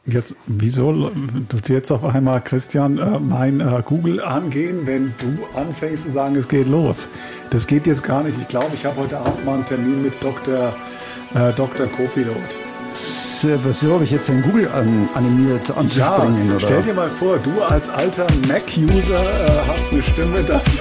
Jetzt, wieso tut jetzt auf einmal, Christian, mein Google angehen, wenn du anfängst zu sagen, es geht los? Das geht jetzt gar nicht. Ich glaube, ich habe heute Abend mal einen Termin mit Dr. Copilot. So habe ich jetzt den Google animiert anzuspringen. Ja, stell dir mal vor, du als alter Mac-User hast eine Stimme, das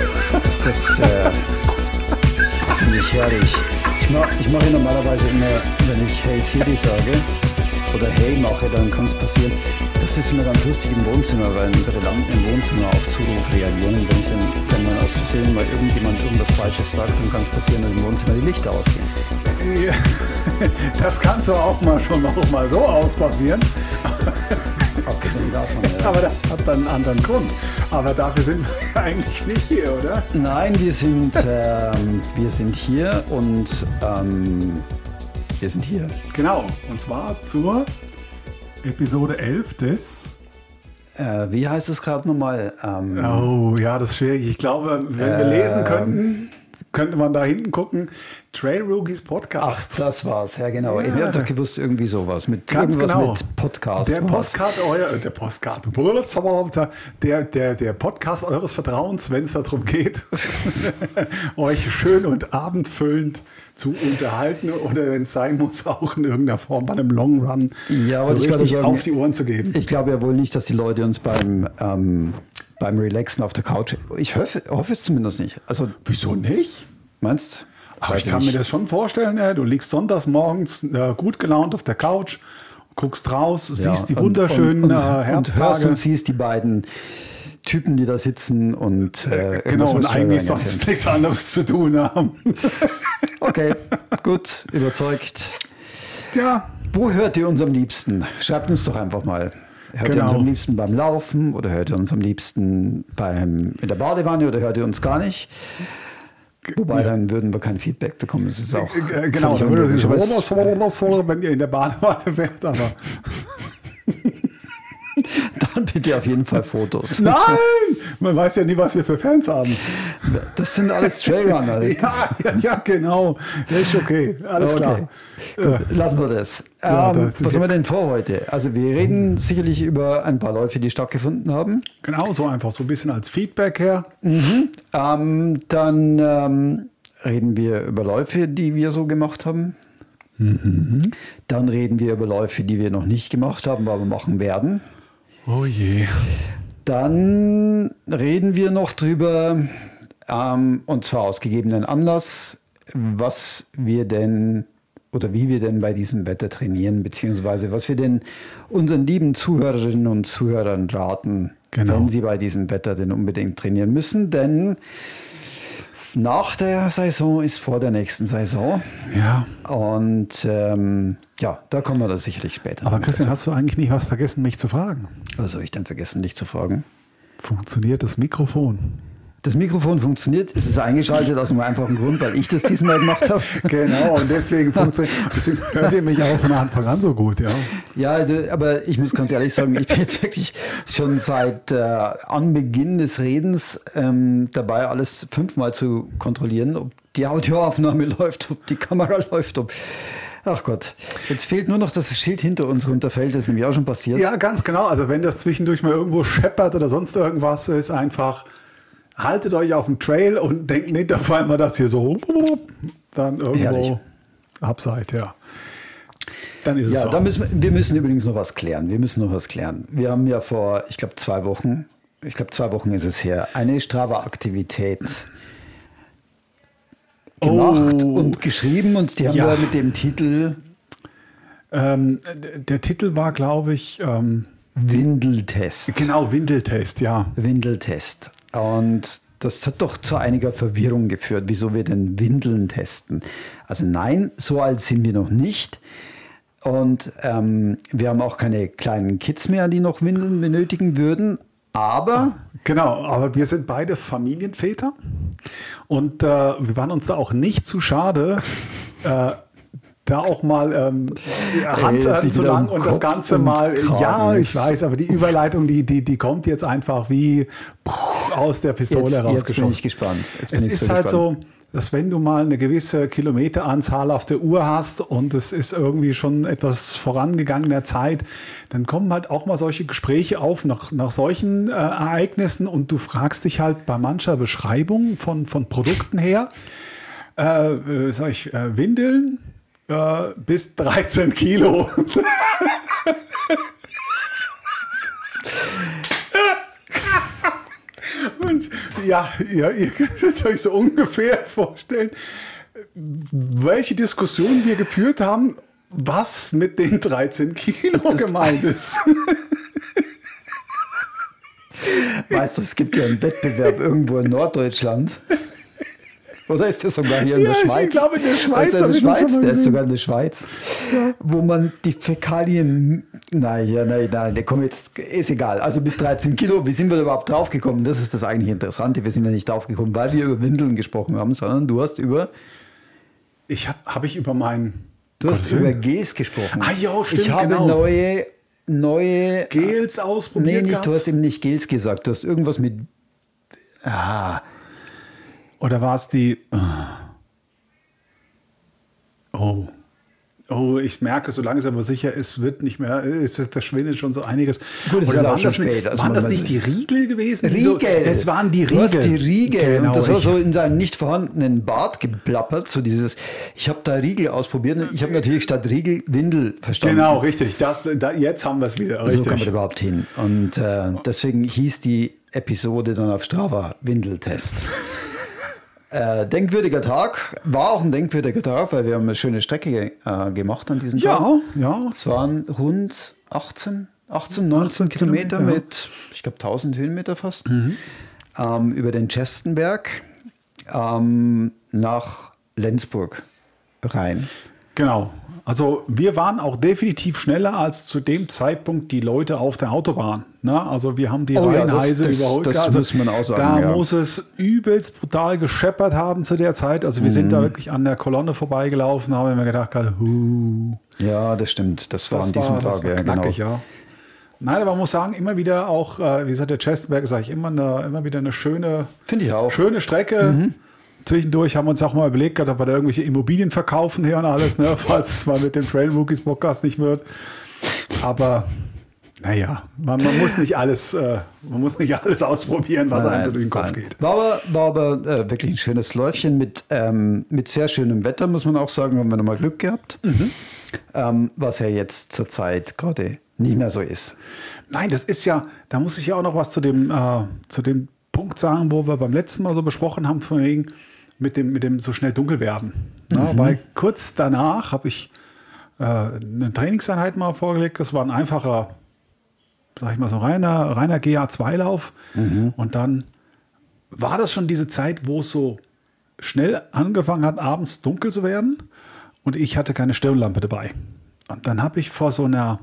finde ich herrlich. Ich mache normalerweise immer, wenn ich Hey Siri sage oder Hey mache, dann kann es passieren. Das ist immer ganz lustig im Wohnzimmer, weil unsere Lampen im Wohnzimmer auf Zuruf reagieren. Und wenn man aus Versehen mal irgendjemand irgendwas Falsches sagt, dann kann es passieren, dass im Wohnzimmer die Lichter ausgehen. Ja, das kannst du auch mal so ausprobieren. Abgesehen davon, ja. Aber das hat dann einen anderen Grund. Aber dafür sind wir eigentlich nicht hier, oder? Nein, wir sind hier und wir sind hier. Genau, und zwar zur Episode 11 des... wie heißt es gerade nochmal? Oh, ja, das ist schwierig. Ich glaube, wenn wir lesen könnten, könnte man da hinten gucken. Trail Rookies Podcast. Ach, das war's, ja genau. Ja. Ich habe doch gewusst, irgendwie sowas. Ganz irgendwas genau. Mit Podcast. Der Podcast eures Vertrauens, wenn es darum geht, euch schön und abendfüllend zu unterhalten oder wenn es sein muss, auch in irgendeiner Form bei einem Long Run so richtig auf die Ohren zu geben. Ich glaube ja wohl nicht, dass die Leute uns beim Relaxen auf der Couch... Ich hoffe es zumindest nicht. Also, wieso nicht? Meinst du? Aber ich kann mir das schon vorstellen, du liegst sonntags morgens gut gelaunt auf der Couch, guckst raus, siehst die wunderschönen Herbsttage. Und hörst und siehst die beiden Typen, die da sitzen und genau, und eigentlich sonst nichts anderes zu tun haben. Okay, gut, überzeugt. Ja. Wo hört ihr uns am liebsten? Schreibt uns doch einfach mal. Hört ihr uns am liebsten beim Laufen oder hört ihr uns am liebsten in der Badewanne oder hört ihr uns gar nicht? Wobei, dann würden wir kein Feedback bekommen. Das ist auch genau, dann würde es wenn ihr in der Badewanne wärt, aber... Dann bitte auf jeden Fall Fotos. Nein! Man weiß ja nie, was wir für Fans haben. Das sind alles Trailrunner. Ja, genau. Ja, ist okay. Alles klar. Gut, lassen wir das. Was haben wir denn vor heute? Also wir reden sicherlich über ein paar Läufe, die stattgefunden haben. Genau, so einfach so ein bisschen als Feedback her. Dann reden wir über Läufe, die wir so gemacht haben. Dann reden wir über Läufe, die wir noch nicht gemacht haben, aber machen werden. Oh je. Dann reden wir noch drüber, und zwar aus gegebenen Anlass, was wir denn oder wie wir denn bei diesem Wetter trainieren, beziehungsweise was wir denn unseren lieben Zuhörerinnen und Zuhörern raten, wenn sie bei diesem Wetter denn unbedingt trainieren müssen. Denn nach der Saison ist vor der nächsten Saison. Ja. Und da kommen wir da sicherlich später. Aber Christian, hast du eigentlich nicht was vergessen, mich zu fragen? Was soll ich denn vergessen, dich zu fragen? Funktioniert das Mikrofon? Das Mikrofon funktioniert, es ist eingeschaltet aus einem einfachen Grund, weil ich das diesmal gemacht habe. Genau, und deswegen hört ihr mich auch von Anfang an so gut, ja. Ja, aber ich muss ganz ehrlich sagen, ich bin jetzt wirklich schon seit Anbeginn des Redens dabei, alles 5-mal zu kontrollieren, ob die Audioaufnahme läuft, ob die Kamera läuft, Ach Gott, jetzt fehlt nur noch, dass das Schild hinter uns runterfällt, das ist nämlich auch schon passiert. Ja, ganz genau, also wenn das zwischendurch mal irgendwo scheppert oder sonst irgendwas ist, einfach... Haltet euch auf dem Trail und denkt nicht auf einmal, dass ihr so dann irgendwo abseid, ja. Dann ist es so. Wir müssen übrigens noch was klären. Wir haben ja vor, ich glaube 2 Wochen ist es her, eine Strava-Aktivität gemacht und geschrieben und die haben wir mit dem Titel... der Titel war, glaube ich... Windeltest. Genau, Windeltest, ja. Windeltest. Und das hat doch zu einiger Verwirrung geführt, wieso wir denn Windeln testen. Also nein, so alt sind wir noch nicht. Und wir haben auch keine kleinen Kids mehr, die noch Windeln benötigen würden. Aber... Genau, aber wir sind beide Familienväter. Und wir waren uns da auch nicht zu schade... da auch mal Hand anzulangen und das Ganze mal, ich weiß, aber die Überleitung, die kommt jetzt einfach wie aus der Pistole rausgeschossen. Jetzt bin ich gespannt. Es ist halt so, dass wenn du mal eine gewisse Kilometeranzahl auf der Uhr hast und es ist irgendwie schon etwas vorangegangen in der Zeit, dann kommen halt auch mal solche Gespräche auf nach solchen Ereignissen und du fragst dich halt bei mancher Beschreibung von Produkten her, Windeln bis 13 Kilo. Und ja, ihr könnt euch so ungefähr vorstellen, welche Diskussion wir geführt haben, was mit den 13 Kilo gemeint ist. Weißt du, es gibt ja einen Wettbewerb irgendwo in Norddeutschland. Oder ist das sogar hier in der Schweiz? Ich glaube in der Schweiz. Der ist sogar in der Schweiz, ja. Wo man die Fäkalien, komm jetzt, ist egal. Also bis 13 Kilo, wie sind wir da überhaupt draufgekommen? Das ist das eigentlich Interessante. Wir sind ja nicht draufgekommen, weil wir über Windeln gesprochen haben, sondern du hast über... Du hast über Gels gesprochen. Ah ja, stimmt, ich habe neue Gels ausprobiert. Nee, du hast eben nicht Gels gesagt. Du hast irgendwas mit... Oder war es die... Oh, ich merke so langsam aber sicher, es wird nicht mehr, es verschwindet schon so einiges. Gut, es ist auch schon spät. Waren das nicht die Riegel gewesen? Riegel! Es waren die Riegel. Du hast die Riegel. Genau, und das war so in seinem nicht vorhandenen Bart geplappert. So dieses, ich habe da Riegel ausprobiert. Ich habe natürlich statt Riegel Windel verstanden. Genau, richtig. Jetzt haben wir es wieder. Richtig. So kann man überhaupt hin. Und deswegen hieß die Episode dann auf Strava Windeltest. Denkwürdiger Tag, war auch ein denkwürdiger Tag, weil wir haben eine schöne Strecke gemacht an diesem Tag. Ja. Es waren rund 18, 19 Kilometer mit, ich glaube, 1000 Höhenmeter fast, über den Chestenberg nach Lenzburg rein. Genau. Also wir waren auch definitiv schneller als zu dem Zeitpunkt die Leute auf der Autobahn. Ne? Also wir haben die Rheinheise überholt. Das muss man auch sagen. Da muss es übelst brutal gescheppert haben zu der Zeit. Also wir sind da wirklich an der Kolonne vorbeigelaufen, haben mir gedacht, ja, das stimmt. Das war an diesem Tag. Ja, knackig, genau. Ja. Nein, aber man muss sagen, immer wieder auch, wie gesagt, der Chestenberg, sage ich immer wieder eine schöne, finde ich auch, schöne Strecke. Zwischendurch haben wir uns auch mal überlegt, ob wir da irgendwelche Immobilien verkaufen hier und alles, ne, falls es mal mit dem Trail Rookies Podcast nicht wird. Aber naja, man muss nicht alles ausprobieren, was einem so durch den Kopf geht. War aber wirklich ein schönes Läufchen mit sehr schönem Wetter, muss man auch sagen, haben wir nochmal Glück gehabt. Was ja jetzt zurzeit gerade nicht mehr so ist. Nein, das ist ja, da muss ich ja auch noch was zu dem Punkt sagen, wo wir beim letzten Mal so besprochen haben, von wegen mit dem so schnell dunkel werden. Ja, weil kurz danach habe ich eine Trainingseinheit mal vorgelegt. Das war ein einfacher, sag ich mal so reiner GA2-Lauf. Und dann war das schon diese Zeit, wo es so schnell angefangen hat, abends dunkel zu werden. Und ich hatte keine Stirnlampe dabei. Und dann habe ich vor so einem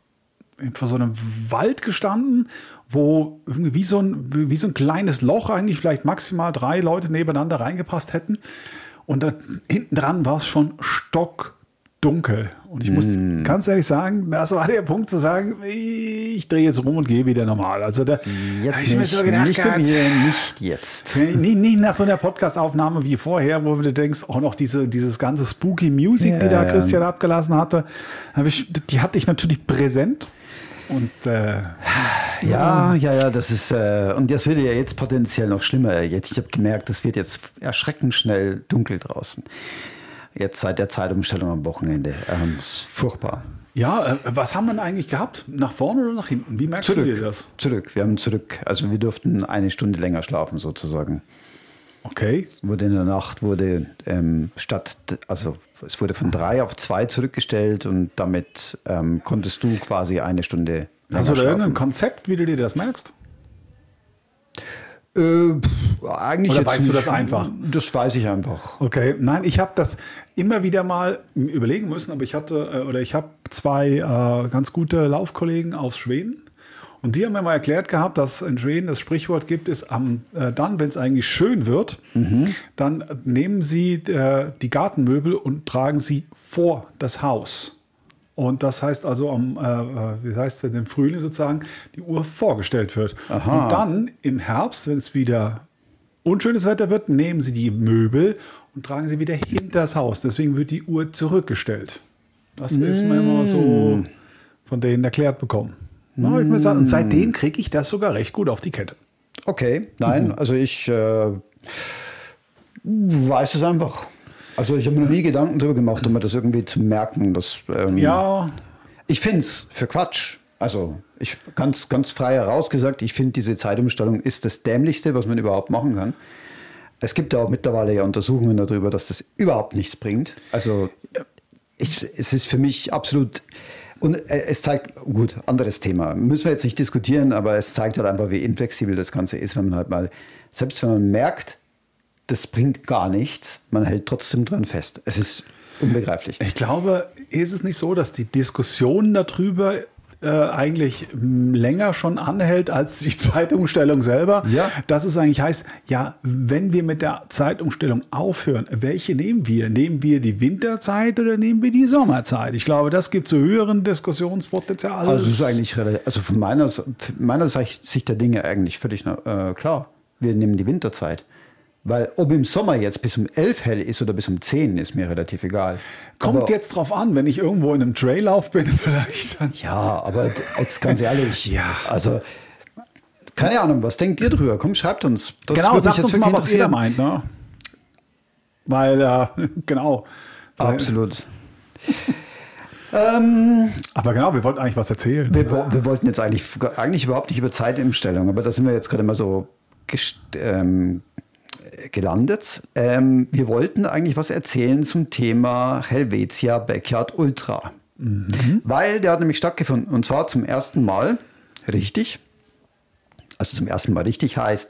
Wald gestanden, wo irgendwie wie so ein kleines Loch eigentlich vielleicht maximal 3 Leute nebeneinander reingepasst hätten. Und da hinten dran war es schon stockdunkel. Und ich muss ganz ehrlich sagen, das war der Punkt zu sagen, ich drehe jetzt rum und gehe wieder normal. Also da jetzt ich nicht, mir so gedacht, nicht jetzt. Nicht nach so einer Podcast-Aufnahme wie vorher, wo du denkst, auch noch dieses ganze Spooky Music, die da Christian abgelassen hatte, die hatte ich natürlich präsent. Und ja, das ist und das wird ja jetzt potenziell noch schlimmer. Ich habe gemerkt, es wird jetzt erschreckend schnell dunkel draußen. Jetzt seit der Zeitumstellung am Wochenende. Ist furchtbar. Ja, was haben wir denn eigentlich gehabt? Nach vorne oder nach hinten? Wie merkst du dir das? Wir haben zurück. Also wir durften 1 Stunde länger schlafen sozusagen. Okay. In der Nacht wurde es wurde von 3 auf 2 zurückgestellt und damit konntest du quasi 1 Stunde länger schlafen. Hast du da irgendein Konzept, wie du dir das merkst? Eigentlich oder jetzt weißt nicht, du das einfach? Das weiß ich einfach. Okay, nein, ich habe das immer wieder mal überlegen müssen, aber ich habe 2 ganz gute Laufkollegen aus Schweden. Und die haben mir mal erklärt gehabt, dass in Schweden das Sprichwort gibt, ist dann, wenn es eigentlich schön wird, dann nehmen sie die Gartenmöbel und tragen sie vor das Haus. Und das heißt also, wenn im Frühling sozusagen die Uhr vorgestellt wird. Aha. Und dann im Herbst, wenn es wieder unschönes Wetter wird, nehmen Sie die Möbel und tragen sie wieder hinter das Haus. Deswegen wird die Uhr zurückgestellt. Das ist mir immer so von denen erklärt bekommen. Na, ich muss sagen, und seitdem kriege ich das sogar recht gut auf die Kette. Okay, nein, also ich weiß es einfach. Also ich habe mir noch nie Gedanken darüber gemacht, um mir das irgendwie zu merken. Dass, ja. Ich finde es für Quatsch. Also ich ganz frei herausgesagt, ich finde, diese Zeitumstellung ist das Dämlichste, was man überhaupt machen kann. Es gibt ja auch mittlerweile ja Untersuchungen darüber, dass das überhaupt nichts bringt. Also es ist für mich absolut... Und es zeigt, gut, anderes Thema, müssen wir jetzt nicht diskutieren, aber es zeigt halt einfach, wie inflexibel das Ganze ist, wenn man halt mal, selbst wenn man merkt, das bringt gar nichts, man hält trotzdem dran fest. Es ist unbegreiflich. Ich glaube, ist es nicht so, dass die Diskussion darüber eigentlich länger schon anhält als die Zeitumstellung selber? Ja. Dass es eigentlich heißt, ja, wenn wir mit der Zeitumstellung aufhören, welche nehmen wir? Nehmen wir die Winterzeit oder nehmen wir die Sommerzeit? Ich glaube, das gibt zu höheren Diskussionspotenzial. Also es ist eigentlich also von meiner Sicht der Dinge eigentlich völlig klar. Wir nehmen die Winterzeit. Weil ob im Sommer jetzt bis um 11 hell ist oder bis um 10, ist mir relativ egal. Kommt aber jetzt drauf an, wenn ich irgendwo in einem Traillauf bin, vielleicht. Ja, aber jetzt ganz ehrlich, ja. Also keine Ahnung, was denkt ihr drüber? Komm, schreibt uns. Das genau, sagt uns mal, was ihr da meint. Ne? Weil, genau. Absolut. Aber genau, wir wollten eigentlich was erzählen. Wir wollten jetzt eigentlich überhaupt nicht über Zeitumstellung, aber da sind wir jetzt gerade mal so gelandet. Wir wollten eigentlich was erzählen zum Thema Helvetia Backyard Ultra. Weil der hat nämlich stattgefunden und zwar zum ersten Mal richtig. Also zum ersten Mal richtig heißt,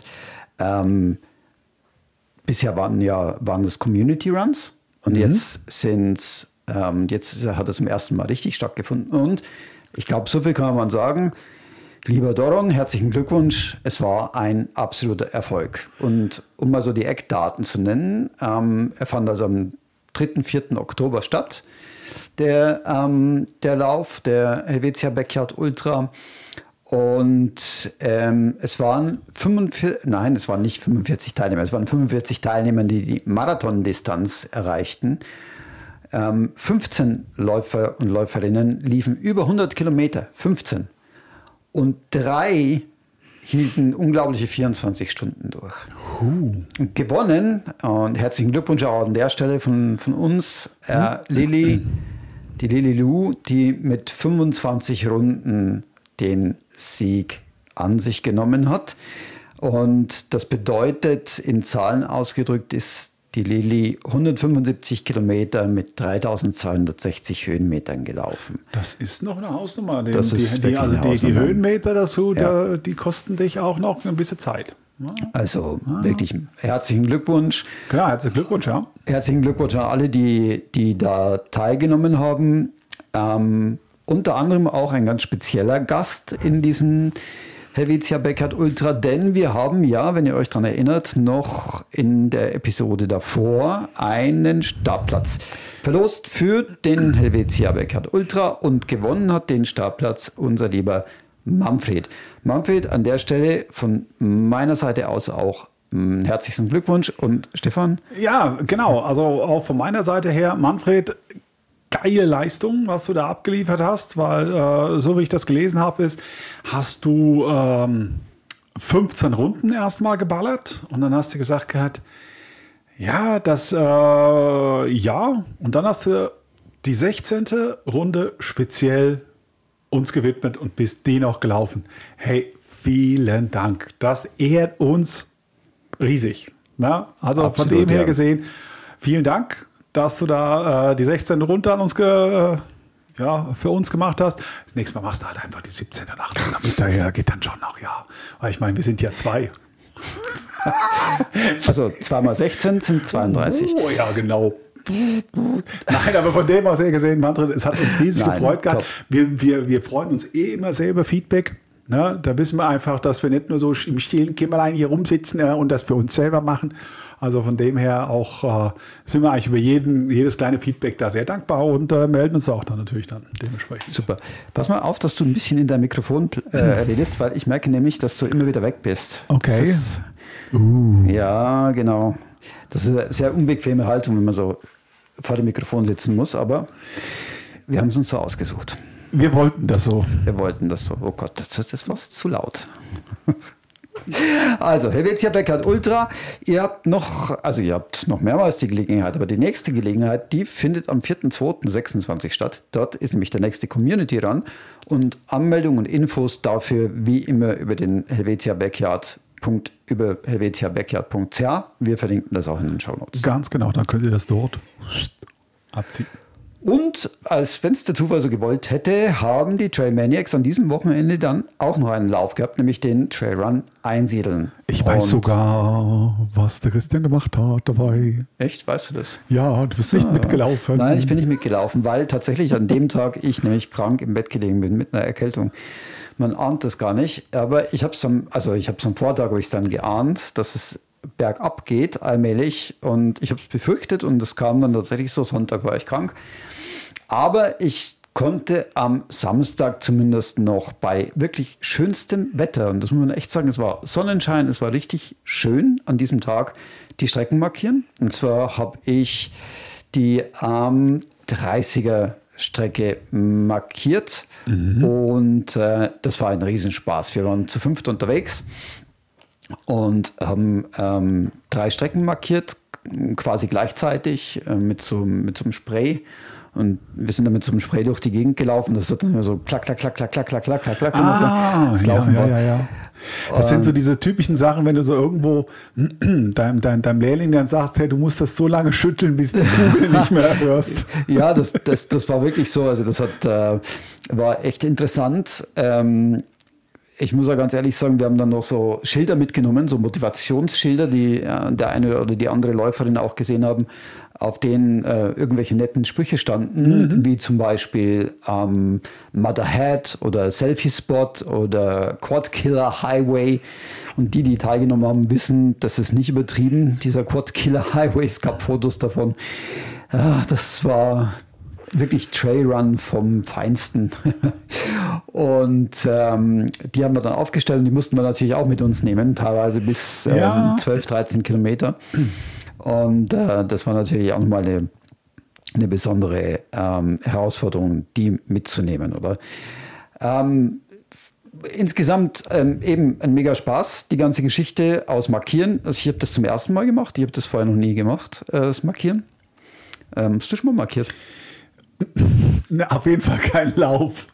bisher waren das Community Runs und jetzt hat es zum ersten Mal richtig stattgefunden und ich glaube, so viel kann man sagen. Lieber Doron, herzlichen Glückwunsch. Es war ein absoluter Erfolg. Und um mal so die Eckdaten zu nennen, er fand also am 3. 4. Oktober statt, der Lauf, der Helvetia Backyard Ultra. Und es waren nicht 45 Teilnehmer, es waren 45 Teilnehmer, die Marathondistanz erreichten. 15 Läufer und Läuferinnen liefen über 100 Kilometer, 15. Und 3 hielten unglaubliche 24 Stunden durch. Und gewonnen, und herzlichen Glückwunsch auch an der Stelle von uns, die Lili Lu, die mit 25 Runden den Sieg an sich genommen hat. Und das bedeutet, in Zahlen ausgedrückt, ist die Lili 175 Kilometer mit 3260 Höhenmetern gelaufen. Das ist noch eine Hausnummer. Die Höhenmeter dazu, ja. Die kosten dich auch noch ein bisschen Zeit. Ja. Also wirklich herzlichen Glückwunsch. Klar, herzlichen Glückwunsch, ja. Herzlichen Glückwunsch an alle, die da teilgenommen haben. Unter anderem auch ein ganz spezieller Gast in diesem Helvetia Backyard Ultra, denn wir haben ja, wenn ihr euch daran erinnert, noch in der Episode davor einen Startplatz verlost für den Helvetia Backyard Ultra und gewonnen hat den Startplatz unser lieber Manfred. Manfred, an der Stelle von meiner Seite aus auch herzlichen Glückwunsch und Stefan? Ja, genau, also auch von meiner Seite her, Manfred, geile Leistung, was du da abgeliefert hast, weil so wie ich das gelesen habe, hast du 15 Runden erstmal geballert und dann hast du gesagt gehabt, ja, und dann hast du die 16. Runde speziell uns gewidmet und bist die noch gelaufen. Hey, vielen Dank. Das ehrt uns riesig. Na? Also absolut, von dem her gesehen, vielen Dank, dass du da die 16. Runde an uns für uns gemacht hast. Das nächste Mal machst du halt einfach die 17. und 18. Daher geht dann schon noch, ja. Weil ich meine, wir sind ja 2. Also 2 mal 16 sind 32. Oh ja, genau. Nein, aber von dem aus her gesehen, Manfred, es hat uns riesig gefreut gehabt. Wir freuen uns immer sehr über Feedback. Ne? Da wissen wir einfach, dass wir nicht nur so im stillen Kämmerlein hier rumsitzen und das für uns selber machen. Also von dem her auch sind wir eigentlich über jedes kleine Feedback da sehr dankbar und melden uns auch dann natürlich dann dementsprechend. Super. Pass mal auf, dass du ein bisschen in dein Mikrofon redest, weil ich merke nämlich, dass du immer wieder weg bist. Okay. Ja, genau. Das ist eine sehr unbequeme Haltung, wenn man so vor dem Mikrofon sitzen muss, aber wir haben es uns so ausgesucht. Wir wollten das so. Oh Gott, das ist fast zu laut. Also, Helvetia Backyard Ultra, ihr habt noch mehrmals die Gelegenheit, aber die nächste Gelegenheit, die findet am 4.2.26 statt. Dort ist nämlich der nächste Community Run und Anmeldungen und Infos dafür wie immer über den Helvetia Backyard. Über helvetiabackyard.ch. Wir verlinken das auch in den Shownotes. Ganz genau, dann könnt ihr das dort abziehen. Und als wenn es der Zufall so gewollt hätte, haben die Trailmaniacs an diesem Wochenende dann auch noch einen Lauf gehabt, nämlich den Trailrun Einsiedeln. Ich weiß sogar, was der Christian gemacht hat dabei. Echt? Weißt du das? Ja, du bist nicht mitgelaufen. Nein, ich bin nicht mitgelaufen, weil tatsächlich an dem Tag ich nämlich krank im Bett gelegen bin mit einer Erkältung. Man ahnt das gar nicht, aber ich habe es am Vortag habe ich es dann geahnt, dass es bergab geht allmählich und ich habe es befürchtet und es kam dann tatsächlich so, Sonntag war ich krank. Aber ich konnte am Samstag zumindest noch bei wirklich schönstem Wetter, und das muss man echt sagen, es war Sonnenschein, es war richtig schön an diesem Tag, die Strecken markieren. Und zwar habe ich die 30er Strecke markiert und das war ein Riesenspaß. Wir waren zu 5 unterwegs und haben 3 Strecken markiert, quasi gleichzeitig mit so einem Spray. Und wir sind dann mit so einem Spray durch die Gegend gelaufen. Das hat dann immer so klack, klack, klack, klack, klack, klack, klack, klack, klack. Ja. Das sind so diese typischen Sachen, wenn du so irgendwo deinem Lehrling dann sagst, hey, du musst das so lange schütteln, bis du die Kugel nicht mehr hörst. Ja, das war wirklich so. Also das war echt interessant. Ich muss ja ganz ehrlich sagen, wir haben dann noch so Schilder mitgenommen, so Motivationsschilder, die der eine oder die andere Läuferin auch gesehen haben, auf denen irgendwelche netten Sprüche standen, wie zum Beispiel Motherhead oder Selfie Spot oder Quad Killer Highway. Und die teilgenommen haben, wissen, das ist nicht übertrieben, dieser Quad Killer Highway. Es gab Fotos davon. Ja, das war wirklich Trailrun vom Feinsten. Und die haben wir dann aufgestellt und die mussten wir natürlich auch mit uns nehmen, teilweise bis 12, 13 Kilometer. Und das war natürlich auch nochmal eine besondere Herausforderung, die mitzunehmen, oder? Insgesamt eben ein mega Spaß, die ganze Geschichte aus Markieren. Also ich habe das zum ersten Mal gemacht, ich habe das vorher noch nie gemacht, das Markieren. Hast du schon mal markiert? Na, auf jeden Fall kein Lauf.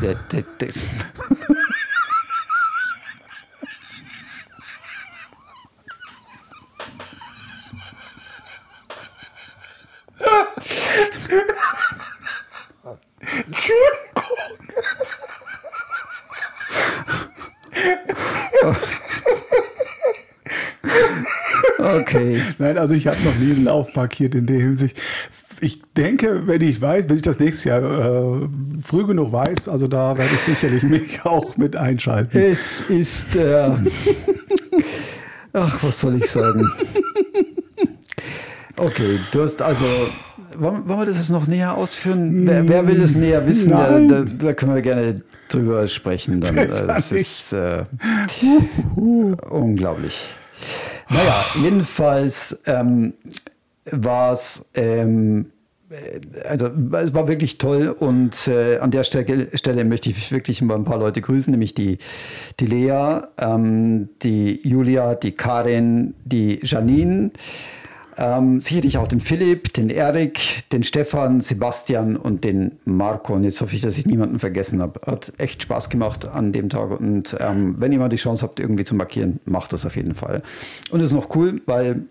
Okay. Nein, also ich habe noch nie einen Lauf markiert in der Hinsicht. Ich denke, wenn ich das nächste Jahr früh genug weiß, also da werde ich sicherlich mich auch mit einschalten. Es ist, ach, was soll ich sagen? Okay, du hast also, wollen wir das jetzt noch näher ausführen? Wer will es näher wissen? Da können wir gerne drüber sprechen. Dann. Das ist unglaublich. Naja, jedenfalls war es, also es war wirklich toll und an der Stelle möchte ich wirklich mal ein paar Leute grüßen, nämlich die Lea, die Julia, die Karin, die Janine, sicherlich auch den Philipp, den Erik, den Stefan, Sebastian und den Marco. Und jetzt hoffe ich, dass ich niemanden vergessen habe. Hat echt Spaß gemacht an dem Tag. Und wenn ihr mal die Chance habt, irgendwie zu markieren, macht das auf jeden Fall. Und es ist noch cool, weil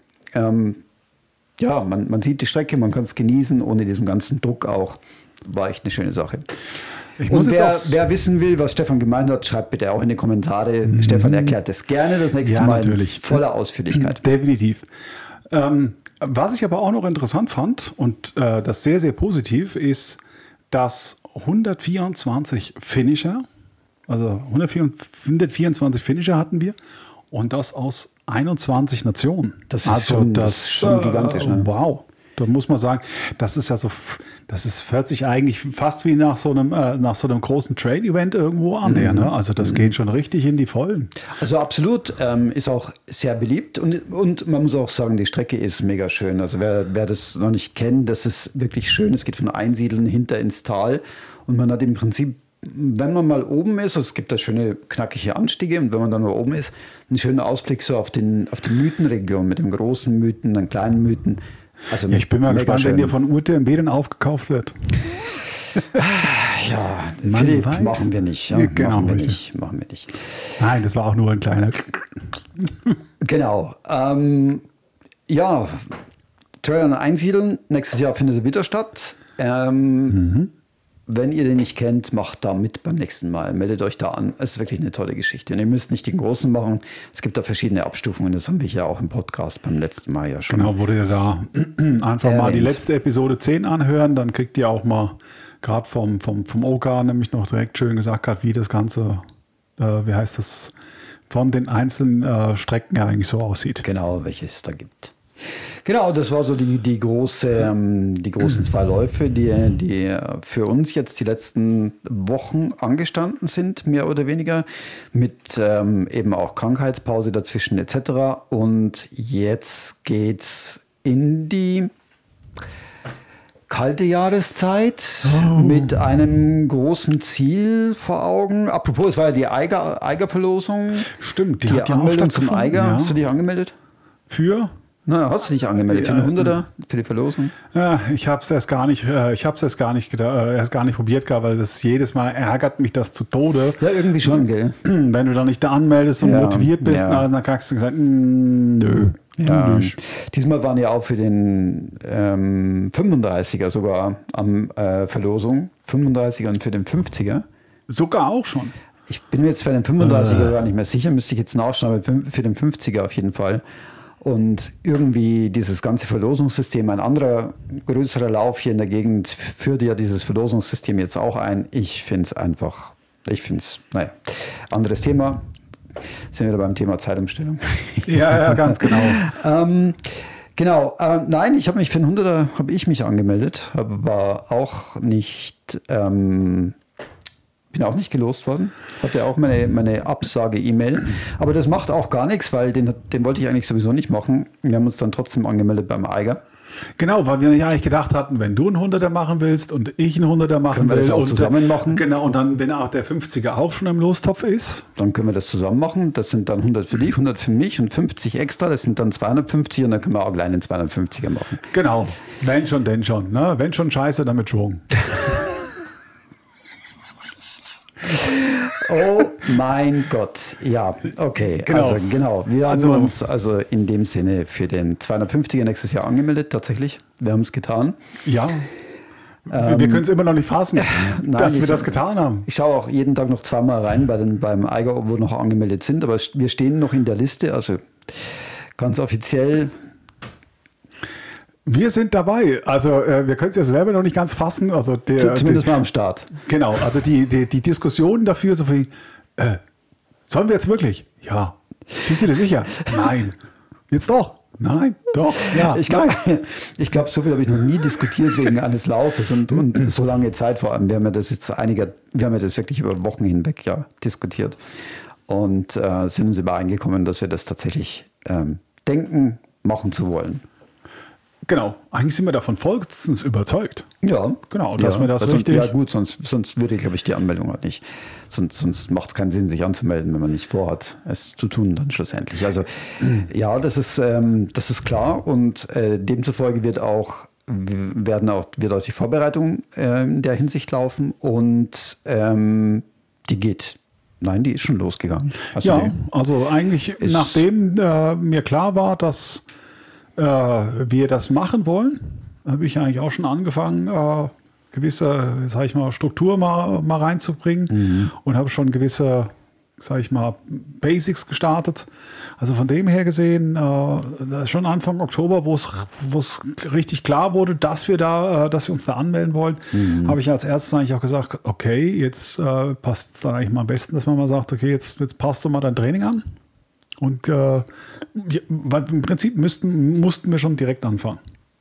man sieht die Strecke, man kann es genießen, ohne diesen ganzen Druck auch. War echt eine schöne Sache. Und wer wissen will, was Stefan gemeint hat, schreibt bitte auch in die Kommentare. Stefan erklärt das gerne das nächste Mal natürlich. In voller Ausführlichkeit. Definitiv. Was ich aber auch noch interessant fand und das sehr, sehr positiv ist, dass 124 Finisher, also 124 Finisher hatten wir und das aus 21 Nationen. Das ist schon gigantisch. Ne? Wow. Da muss man sagen, das ist ja so, hört sich eigentlich fast wie nach so einem großen Trade-Event irgendwo an. Ja, ne? Also das geht schon richtig in die Vollen. Also absolut, ist auch sehr beliebt und man muss auch sagen, die Strecke ist mega schön. Also wer das noch nicht kennt, das ist wirklich schön. Es geht von Einsiedeln hinter ins Tal und man hat im Prinzip, wenn man mal oben ist, also es gibt da schöne knackige Anstiege und wenn man dann mal oben ist, einen schönen Ausblick so auf die Mythenregion mit dem großen Mythen, den kleinen Mythen. Also ja, ich bin mal gespannt, wenn dir von UTMB dann aufgekauft wird. Ja, Philipp, machen wir nicht. Ja, genau, machen wir nicht. Nein, das war auch nur ein kleiner. Genau. Ja, Trail Einsiedeln. Nächstes Jahr findet er wieder statt. Wenn ihr den nicht kennt, macht da mit beim nächsten Mal. Meldet euch da an. Es ist wirklich eine tolle Geschichte. Und ihr müsst nicht den großen machen. Es gibt da verschiedene Abstufungen. Das haben wir ja auch im Podcast beim letzten Mal ja schon. Genau, wurde ihr da einfach mal die letzte Episode 10 anhören. Dann kriegt ihr auch mal gerade vom Oka nämlich noch direkt schön gesagt, wie das Ganze, wie heißt das, von den einzelnen Strecken ja eigentlich so aussieht. Genau, welche es da gibt. Genau, das war so die großen 2 Läufe, die für uns jetzt die letzten Wochen angestanden sind, mehr oder weniger, mit eben auch Krankheitspause dazwischen etc. Und jetzt geht's in die kalte Jahreszeit mit einem großen Ziel vor Augen. Apropos, es war ja die Eiger-Verlosung. Stimmt, die Anmeldung zum Eiger. Ja. Hast du dich angemeldet? Für? Na, hast du dich angemeldet für den 100er, für die Verlosung? Ja, ich habe es erst gar nicht probiert, weil das jedes Mal ärgert mich das zu Tode. Ja, irgendwie schon, gell? Wenn du da nicht da anmeldest und motiviert bist, dann hast du gesagt, nö. Ja, diesmal waren ja auch für den 35er sogar am Verlosung, 35er und für den 50er. Sogar auch schon? Ich bin mir jetzt für den 35er gar nicht mehr sicher, müsste ich jetzt nachschauen, aber für den 50er auf jeden Fall. Und irgendwie dieses ganze Verlosungssystem, ein anderer größerer Lauf hier in der Gegend führt ja dieses Verlosungssystem jetzt auch ein. Ich finde es, naja, anderes Thema. Sind wir da beim Thema Zeitumstellung? Ja, ganz genau. Genau, nein, ich habe mich für den 100er angemeldet, war auch nicht, bin auch nicht gelost worden. Hatte auch meine Absage-E-Mail. Aber das macht auch gar nichts, weil den wollte ich eigentlich sowieso nicht machen. Wir haben uns dann trotzdem angemeldet beim Eiger. Genau, weil wir ja eigentlich gedacht hatten, wenn du einen 100er machen willst und ich einen 100er machen will. Können wir das auch zusammen machen. Genau, und dann, wenn auch der 50er auch schon im Lostopf ist. Dann können wir das zusammen machen. Das sind dann 100 für dich, 100 für mich und 50 extra. Das sind dann 250 und dann können wir auch gleich einen 250er machen. Genau, wenn schon, denn schon. Ne? Wenn schon Scheiße, dann mit Schwung. Oh mein Gott, ja, okay. Genau. Also genau, wir haben uns also in dem Sinne für den 250er nächstes Jahr angemeldet, tatsächlich. Wir haben es getan. Ja, wir können es immer noch nicht fassen, dass wir das getan haben. Ich schaue auch jeden Tag noch 2-mal rein beim Eiger, obwohl noch angemeldet sind, aber wir stehen noch in der Liste, also ganz offiziell. Wir sind dabei. Also wir können es ja selber noch nicht ganz fassen. Also zumindest mal am Start. Genau, also die Diskussion dafür, so wie, sollen wir jetzt wirklich? Ja. Bist du dir sicher? Nein. Jetzt doch? Nein, doch, ja. Ich glaube, so viel habe ich noch nie diskutiert wegen eines Laufes und so lange Zeit vor allem. Wir haben ja das wirklich über Wochen hinweg diskutiert und sind uns übereingekommen, dass wir das tatsächlich denken, machen zu wollen. Genau, eigentlich sind wir davon vollstens überzeugt. Ja, genau, dass wir das richtig. Ja, gut, sonst würde ich, glaube ich, die Anmeldung halt nicht. Sonst macht es keinen Sinn, sich anzumelden, wenn man nicht vorhat, es zu tun, dann schlussendlich. Also, ja, das ist klar und demzufolge wird auch die Vorbereitung in der Hinsicht laufen und die ist schon losgegangen. Also eigentlich, nachdem mir klar war, dass wir das machen wollen, habe ich eigentlich auch schon angefangen, gewisse, sag ich mal, Struktur mal reinzubringen und habe schon gewisse, sag ich mal, Basics gestartet. Also von dem her gesehen, schon Anfang Oktober, wo es richtig klar wurde, dass wir uns da anmelden wollen, habe ich als erstes eigentlich auch gesagt, okay, jetzt passt es dann eigentlich mal am besten, dass man mal sagt, okay, jetzt passt du mal dein Training an. Und weil im Prinzip mussten wir schon direkt anfangen.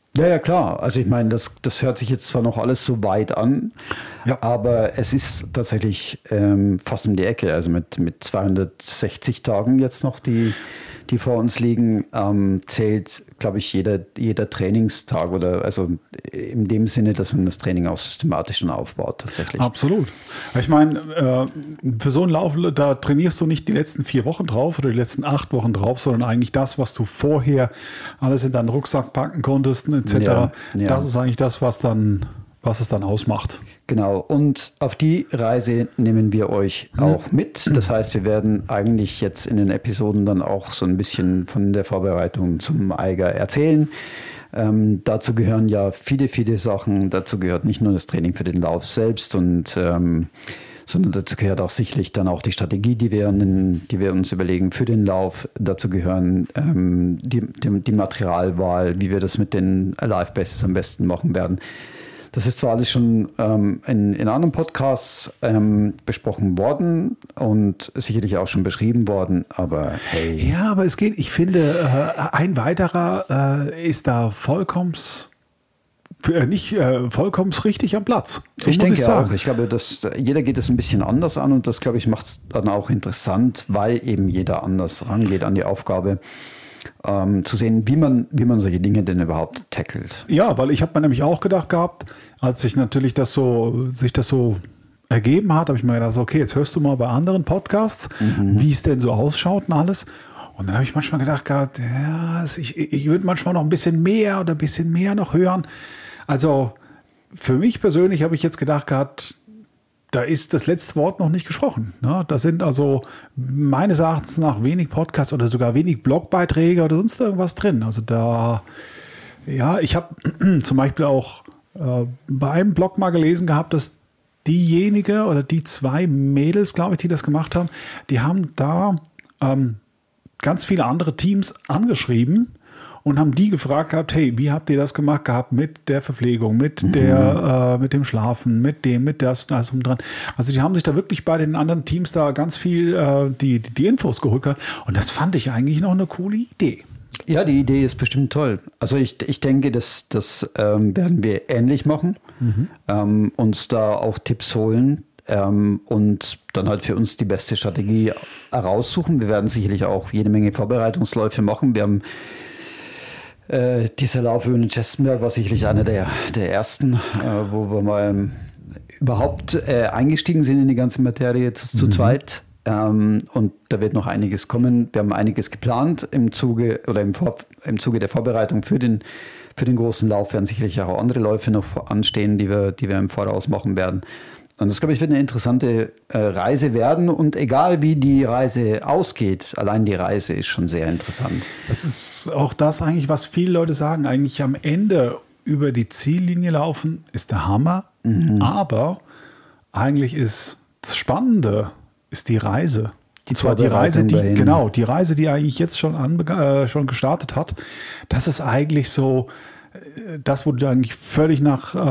Ja, klar. Also ich meine, das hört sich jetzt zwar noch alles so weit an, aber es ist tatsächlich fast um die Ecke. Also mit 260 Tagen jetzt noch, die vor uns liegen, zählt, glaube ich, jeder Trainingstag oder also in dem Sinne, dass man das Training auch systematisch schon aufbaut tatsächlich. Absolut. Ich meine, für so einen Lauf, da trainierst du nicht die letzten 4 Wochen drauf oder die letzten 8 Wochen drauf, sondern eigentlich das, was du vorher alles in deinen Rucksack packen konntest, etc. Ja. Das ist eigentlich das, was es dann ausmacht. Genau, und auf die Reise nehmen wir euch auch mit. Das heißt, wir werden eigentlich jetzt in den Episoden dann auch so ein bisschen von der Vorbereitung zum Eiger erzählen. Dazu gehören ja viele, viele Sachen. Dazu gehört nicht nur das Training für den Lauf selbst, sondern dazu gehört auch sicherlich dann auch die Strategie, die wir uns überlegen für den Lauf. Dazu gehören die Materialwahl, wie wir das mit den Alive Bases am besten machen werden. Das ist zwar alles schon in anderen Podcasts besprochen worden und sicherlich auch schon beschrieben worden, aber hey. Ja, aber es geht, ich finde, ein weiterer ist da nicht vollkommen richtig am Platz. So ich denke auch. Ich glaube, jeder geht es ein bisschen anders an und das, glaube ich, macht es dann auch interessant, weil eben jeder anders rangeht an die Aufgabe. Zu sehen, wie man solche Dinge denn überhaupt tackelt. Ja, weil ich habe mir nämlich auch gedacht gehabt, als sich natürlich sich das so ergeben hat, habe ich mir gedacht, okay, jetzt hörst du mal bei anderen Podcasts, wie es denn so ausschaut und alles. Und dann habe ich manchmal gedacht gehabt, ja, ich würde manchmal noch ein bisschen mehr noch hören. Also für mich persönlich habe ich jetzt gedacht gehabt, da ist das letzte Wort noch nicht gesprochen. Ne? Da sind also meines Erachtens nach wenig Podcasts oder sogar wenig Blogbeiträge oder sonst irgendwas drin. Also ich habe zum Beispiel auch bei einem Blog mal gelesen gehabt, dass diejenige oder die 2 Mädels, glaube ich, die das gemacht haben, die haben da ganz viele andere Teams angeschrieben und haben die gefragt gehabt, hey, wie habt ihr das gemacht gehabt mit der Verpflegung, mit mit dem Schlafen, mit das dran. Also die haben sich da wirklich bei den anderen Teams da ganz viel die Infos geholt gehabt. Und das fand ich eigentlich noch eine coole Idee. Ja, die Idee ist bestimmt toll. Also ich denke, das werden wir ähnlich machen, uns da auch Tipps holen und dann halt für uns die beste Strategie heraussuchen. Wir werden sicherlich auch jede Menge Vorbereitungsläufe machen. Wir haben dieser Lauf über den Chestenberg war sicherlich einer der ersten, wo wir mal überhaupt eingestiegen sind in die ganze Materie zu zweit. Und da wird noch einiges kommen. Wir haben einiges geplant im Zuge der Vorbereitung für den großen Lauf. Werden sicherlich auch andere Läufe noch anstehen, die wir im Voraus machen werden. Und das, glaube ich, wird eine interessante Reise werden. Und egal, wie die Reise ausgeht, allein die Reise ist schon sehr interessant. Das ist auch das eigentlich, was viele Leute sagen. Eigentlich am Ende über die Ziellinie laufen ist der Hammer. Aber eigentlich ist das Spannende ist die Reise. Und zwar die Reise, die eigentlich jetzt schon gestartet hat. Das ist eigentlich so das, wo du eigentlich völlig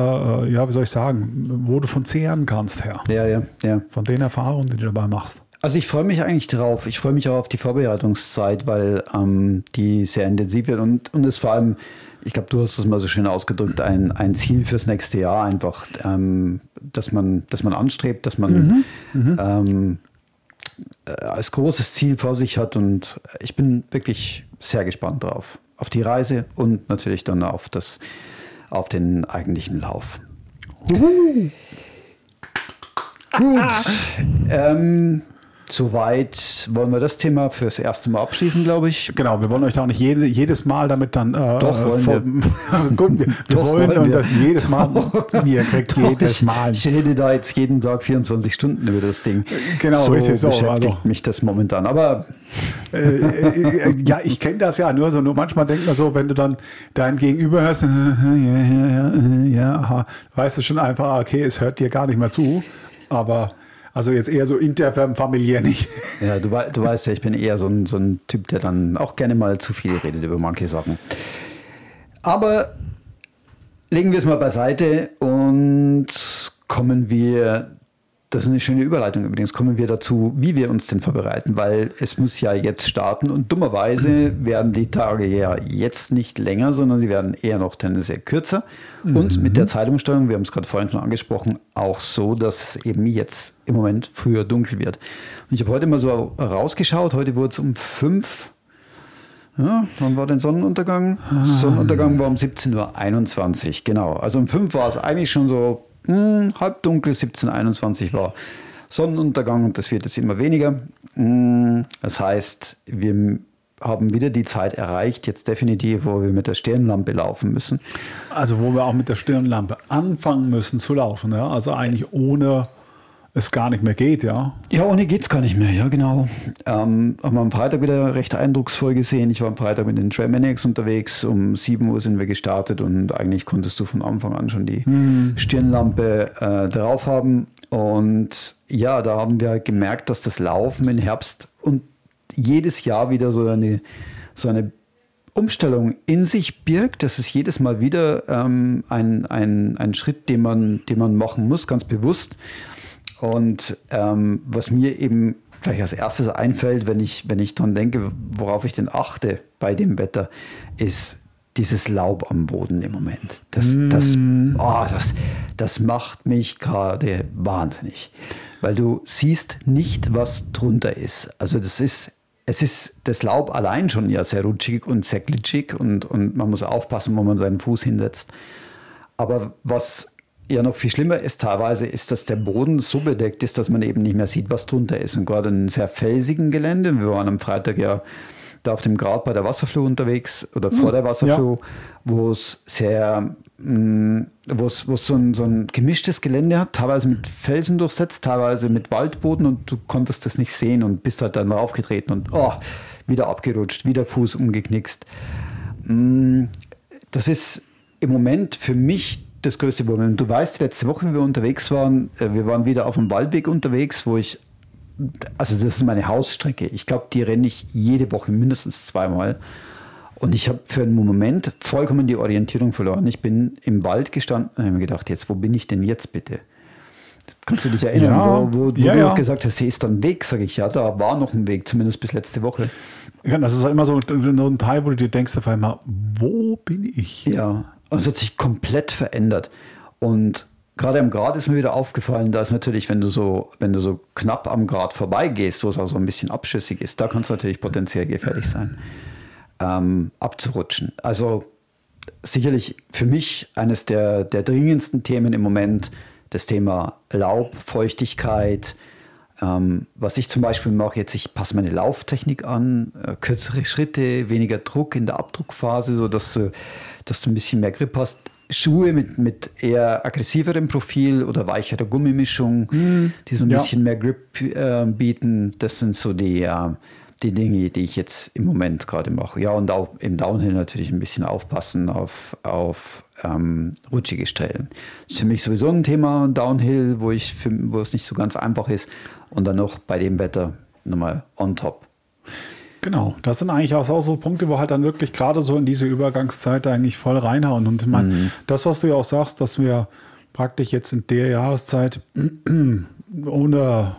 wo du von zehren kannst, Herr. Ja. Von den Erfahrungen, die du dabei machst. Also ich freue mich eigentlich drauf. Ich freue mich auch auf die Vorbereitungszeit, weil die sehr intensiv wird und es vor allem, ich glaube, du hast es mal so schön ausgedrückt, ein Ziel fürs nächste Jahr einfach, dass man anstrebt, dass man als großes Ziel vor sich hat und ich bin wirklich sehr gespannt drauf. Auf die Reise und natürlich dann auf den eigentlichen Lauf. Gut. Soweit wollen wir das Thema fürs erste Mal abschließen, glaube ich. Genau, wir wollen euch da auch nicht jedes Mal damit dann Doch, wollen wir wollen und das jedes Mal. Ihr kriegt jedes Mal. Ich rede da jetzt jeden Tag 24 Stunden über das Ding. Genau, so richtig so. Beschäftigt mich das momentan. Aber ja, ich kenne das ja nur manchmal denkt man so, wenn du dann dein Gegenüber hörst, weißt du schon einfach, okay, es hört dir gar nicht mehr zu. Aber also jetzt eher so interfamiliär nicht. Ja, du weißt ja, ich bin eher so ein Typ, der dann auch gerne mal zu viel redet über manche Sachen. Aber legen wir es mal beiseite und kommen wir Das ist eine schöne Überleitung. Übrigens kommen wir dazu, wie wir uns denn vorbereiten, weil es muss ja jetzt starten und dummerweise werden die Tage ja jetzt nicht länger, sondern sie werden eher noch tendenziell kürzer. Und mit der Zeitumstellung, wir haben es gerade vorhin schon angesprochen, auch so, dass es eben jetzt im Moment früher dunkel wird. Und ich habe heute mal so rausgeschaut, heute wurde es um 5. Ja, wann war denn Sonnenuntergang? Sonnenuntergang war um 17:21 Uhr, genau. Also um 5 war es eigentlich schon so halbdunkel, 17:21 war Sonnenuntergang und das wird jetzt immer weniger. Das heißt, wir haben wieder die Zeit erreicht, jetzt definitiv, wo wir mit der Stirnlampe laufen müssen. Also wo wir auch mit der Stirnlampe anfangen müssen zu laufen, ja? Also eigentlich ohne es gar nicht mehr geht, ja? Ja, ohne geht es gar nicht mehr, ja genau. Haben wir am Freitag wieder recht eindrucksvoll gesehen. Ich war am Freitag mit den Trailmaniacs unterwegs. Um 7 Uhr sind wir gestartet und eigentlich konntest du von Anfang an schon die Stirnlampe drauf haben. Und ja, da haben wir gemerkt, dass das Laufen im Herbst und jedes Jahr wieder so eine Umstellung in sich birgt. Das ist jedes Mal wieder ein Schritt, den man machen muss, ganz bewusst. Und was mir eben gleich als erstes einfällt, wenn ich dran denke, worauf ich denn achte bei dem Wetter, ist dieses Laub am Boden im Moment. Das macht mich gerade wahnsinnig, weil du siehst nicht, was drunter ist. Also es ist das Laub allein schon ja sehr rutschig und sehr glitschig und man muss aufpassen, wo man seinen Fuß hinsetzt. Aber was ja noch viel schlimmer ist teilweise, ist, dass der Boden so bedeckt ist, dass man eben nicht mehr sieht, was drunter ist. Und gerade in einem sehr felsigen Gelände, wir waren am Freitag ja da auf dem Grat bei der Wasserfluh unterwegs oder vor der Wasserfluh, wo es so ein gemischtes Gelände hat, teilweise mit Felsen durchsetzt, teilweise mit Waldboden und du konntest das nicht sehen und bist halt dann raufgetreten und wieder abgerutscht, wieder Fuß umgeknickst. Das ist im Moment für mich das größte Problem. Du weißt, letzte Woche, wie wir unterwegs waren, wir waren wieder auf dem Waldweg unterwegs, also das ist meine Hausstrecke. Ich glaube, die renne ich jede Woche mindestens 2-mal. Und ich habe für einen Moment vollkommen die Orientierung verloren. Ich bin im Wald gestanden und habe mir gedacht, wo bin ich denn jetzt bitte? Kannst du dich erinnern, wo du auch gesagt hast, ist da ein Weg? Sage ich, ja, da war noch ein Weg, zumindest bis letzte Woche. Ja, das ist immer so ein Teil, wo du dir denkst, auf einmal, wo bin ich? Ja, und es hat sich komplett verändert. Und gerade am Grat ist mir wieder aufgefallen, da ist natürlich, wenn du so knapp am Grat vorbeigehst, wo es auch so ein bisschen abschüssig ist, da kann es natürlich potenziell gefährlich sein, abzurutschen. Also sicherlich für mich eines der dringendsten Themen im Moment, das Thema Laub, Feuchtigkeit. Was ich zum Beispiel mache, ich passe meine Lauftechnik an, kürzere Schritte, weniger Druck in der Abdruckphase, sodass du ein bisschen mehr Grip hast. Schuhe mit eher aggressiverem Profil oder weicherer Gummimischung, die so ein bisschen mehr Grip bieten. Das sind so die Dinge, die ich jetzt im Moment gerade mache. Ja, und auch im Downhill natürlich ein bisschen aufpassen auf rutschige Stellen. Das ist für mich sowieso ein Thema, Downhill, wo es nicht so ganz einfach ist. Und dann noch bei dem Wetter nochmal on top. Genau, das sind eigentlich auch so Punkte, wo halt dann wirklich gerade so in diese Übergangszeit eigentlich voll reinhauen. Und ich meine, das, was du ja auch sagst, dass wir praktisch jetzt in der Jahreszeit ohne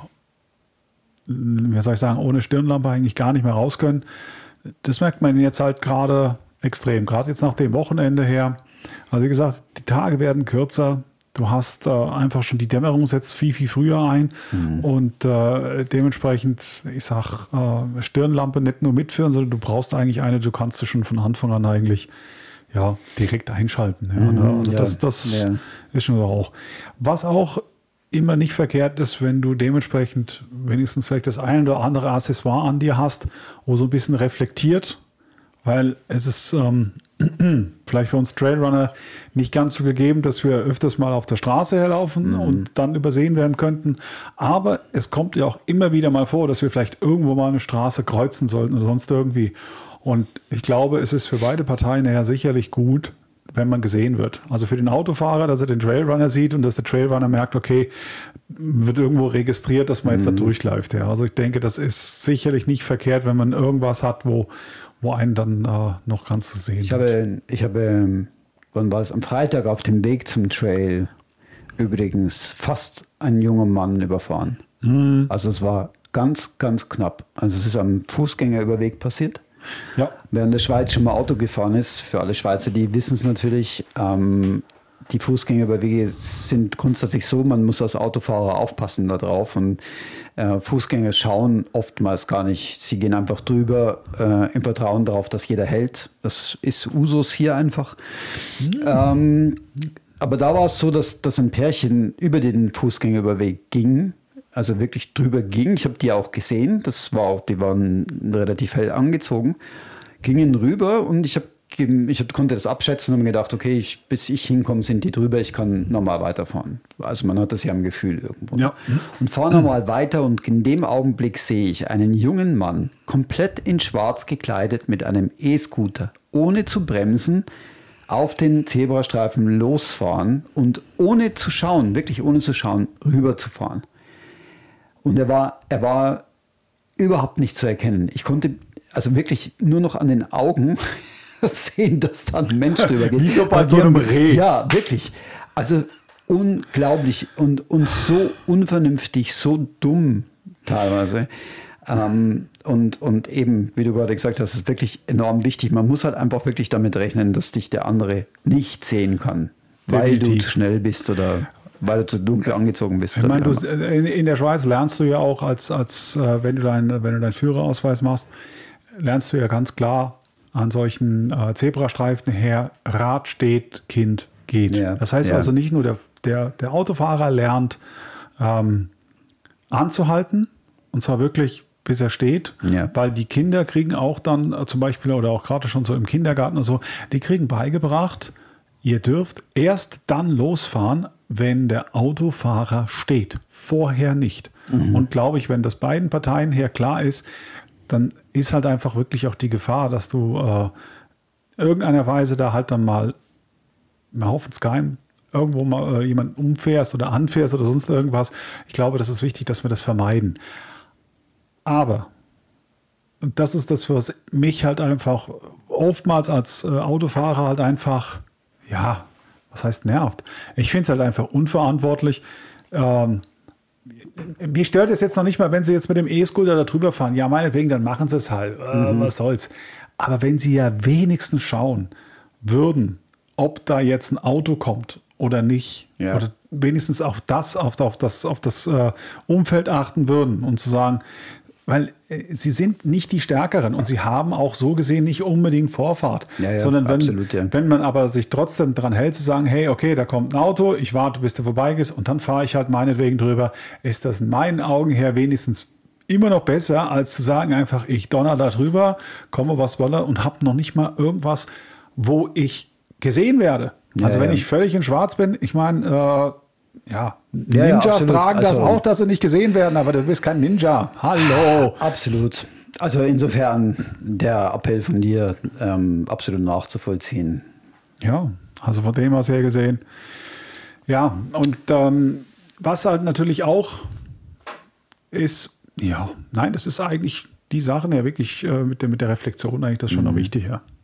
Stirnlampe eigentlich gar nicht mehr raus können, das merkt man jetzt halt gerade extrem, gerade jetzt nach dem Wochenende her. Also wie gesagt, die Tage werden kürzer. Du hast einfach schon die Dämmerung setzt viel, viel früher ein und dementsprechend, ich sag, Stirnlampe nicht nur mitführen, sondern du brauchst eigentlich eine, du kannst sie schon von Anfang an eigentlich direkt einschalten. Ja, ne? Also das ist schon so auch. Was auch immer nicht verkehrt ist, wenn du dementsprechend wenigstens vielleicht das ein oder andere Accessoire an dir hast, wo so ein bisschen reflektiert, weil es ist vielleicht für uns Trailrunner nicht ganz so gegeben, dass wir öfters mal auf der Straße herlaufen und dann übersehen werden könnten. Aber es kommt ja auch immer wieder mal vor, dass wir vielleicht irgendwo mal eine Straße kreuzen sollten oder sonst irgendwie. Und ich glaube, es ist für beide Parteien ja sicherlich gut, wenn man gesehen wird. Also für den Autofahrer, dass er den Trailrunner sieht und dass der Trailrunner merkt, okay, wird irgendwo registriert, dass man jetzt da durchläuft. Ja. Also ich denke, das ist sicherlich nicht verkehrt, wenn man irgendwas hat, wo einen dann noch ganz zu sehen Ich habe, wann war es? Am Freitag auf dem Weg zum Trail übrigens fast ein junger Mann überfahren. Also es war ganz, ganz knapp. Also es ist am Fußgängerüberweg passiert. Ja. Wer in der Schweiz schon mal Auto gefahren ist, für alle Schweizer, die wissen es natürlich, die Fußgängerüberwege sind grundsätzlich so, man muss als Autofahrer aufpassen da drauf und Fußgänger schauen oftmals gar nicht. Sie gehen einfach drüber im Vertrauen darauf, dass jeder hält. Das ist Usus hier einfach. Aber da war es so, dass ein Pärchen über den Fußgängerüberweg ging, also wirklich drüber ging. Ich habe die auch gesehen, die waren relativ hell angezogen, gingen rüber und ich konnte das abschätzen und mir gedacht, okay, bis ich hinkomme, sind die drüber, ich kann normal weiterfahren. Also man hat das ja im Gefühl irgendwo. Ja. Und fahre nochmal weiter und in dem Augenblick sehe ich einen jungen Mann, komplett in schwarz gekleidet mit einem E-Scooter, ohne zu bremsen, auf den Zebrastreifen losfahren und ohne zu schauen, wirklich ohne zu schauen, rüberzufahren. Und er war überhaupt nicht zu erkennen. Ich konnte also wirklich nur noch an den Augen sehen, dass da ein Mensch drüber geht. Wie so bei so einem Reh. Ja, wirklich. Also unglaublich und so unvernünftig, so dumm teilweise. Und eben, wie du gerade gesagt hast, ist wirklich enorm wichtig. Man muss halt einfach wirklich damit rechnen, dass dich der andere nicht sehen kann, weil du zu schnell bist oder weil du zu dunkel angezogen bist. Ich meine, in der Schweiz lernst du ja auch, wenn du deinen Führerausweis machst, lernst du ja ganz klar an solchen Zebrastreifen her, Rad steht, Kind geht. Ja, das heißt also nicht nur der Autofahrer lernt anzuhalten, und zwar wirklich bis er steht, weil die Kinder kriegen auch dann zum Beispiel, oder auch gerade schon so im Kindergarten und so, die kriegen beigebracht, ihr dürft erst dann losfahren, wenn der Autofahrer steht, vorher nicht. Und glaube ich, wenn das beiden Parteien her klar ist, dann ist halt einfach wirklich auch die Gefahr, dass du irgendeiner Weise da halt dann mal, wir hoffen es geheim, irgendwo mal jemanden umfährst oder anfährst oder sonst irgendwas. Ich glaube, das ist wichtig, dass wir das vermeiden. Aber, und das ist das, was mich halt einfach oftmals als Autofahrer halt einfach, ja, was heißt nervt? Ich finde es halt einfach unverantwortlich. Mir stört es jetzt noch nicht mal, wenn sie jetzt mit dem E-Scooter da drüber fahren. Ja, meinetwegen, dann machen sie es halt. Was soll's. Aber wenn sie ja wenigstens schauen würden, ob da jetzt ein Auto kommt oder nicht, oder wenigstens auf das Umfeld achten würden und zu sagen, weil sie sind nicht die Stärkeren und sie haben auch so gesehen nicht unbedingt Vorfahrt. Sondern wenn man aber sich trotzdem daran hält, zu sagen, hey, okay, da kommt ein Auto, ich warte, bis du vorbeigehst und dann fahre ich halt meinetwegen drüber, ist das in meinen Augen her wenigstens immer noch besser, als zu sagen einfach, ich donner da drüber, komme was wolle und habe noch nicht mal irgendwas, wo ich gesehen werde. Also wenn ich völlig in Schwarz bin, ich meine, Ninjas tragen das auch, dass sie nicht gesehen werden, aber du bist kein Ninja. Hallo. Absolut. Also insofern der Appell von dir absolut nachzuvollziehen. Ja, also von dem aus her gesehen. Ja, und was halt natürlich auch ist, das ist eigentlich die Sachen ja wirklich mit der Reflexion eigentlich das schon noch wichtig.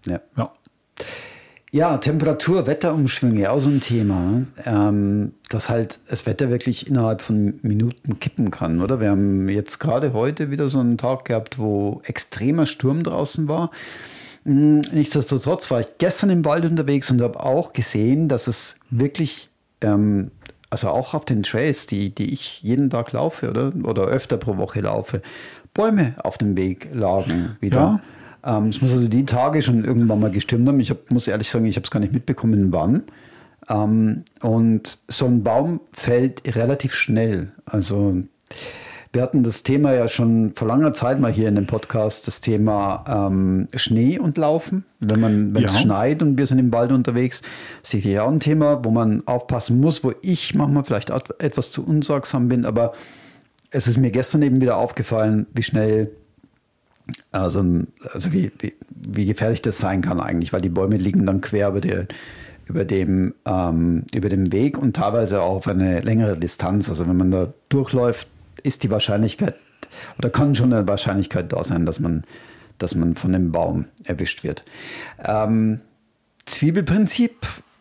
Ja, Temperatur, Wetterumschwünge, auch so ein Thema, dass halt das Wetter wirklich innerhalb von Minuten kippen kann, oder? Wir haben jetzt gerade heute wieder so einen Tag gehabt, wo extremer Sturm draußen war. Nichtsdestotrotz war ich gestern im Wald unterwegs und habe auch gesehen, dass es wirklich, also auch auf den Trails, die ich jeden Tag laufe oder öfter pro Woche laufe, Bäume auf dem Weg lagen wieder. Ja. Es muss also die Tage schon irgendwann mal gestürmt haben. Muss ehrlich sagen, ich habe es gar nicht mitbekommen, wann. Und so ein Baum fällt relativ schnell. Also wir hatten das Thema ja schon vor langer Zeit mal hier in dem Podcast, das Thema Schnee und Laufen. Wenn es schneit und wir sind im Wald unterwegs, ist sicherlich auch ein Thema, wo man aufpassen muss, wo ich manchmal vielleicht etwas zu unsorgsam bin. Aber es ist mir gestern eben wieder aufgefallen, wie schnell also wie gefährlich das sein kann eigentlich, weil die Bäume liegen dann quer über dem Weg und teilweise auch auf eine längere Distanz. Also wenn man da durchläuft, ist die Wahrscheinlichkeit oder kann schon eine Wahrscheinlichkeit da sein, dass man von dem Baum erwischt wird. Zwiebelprinzip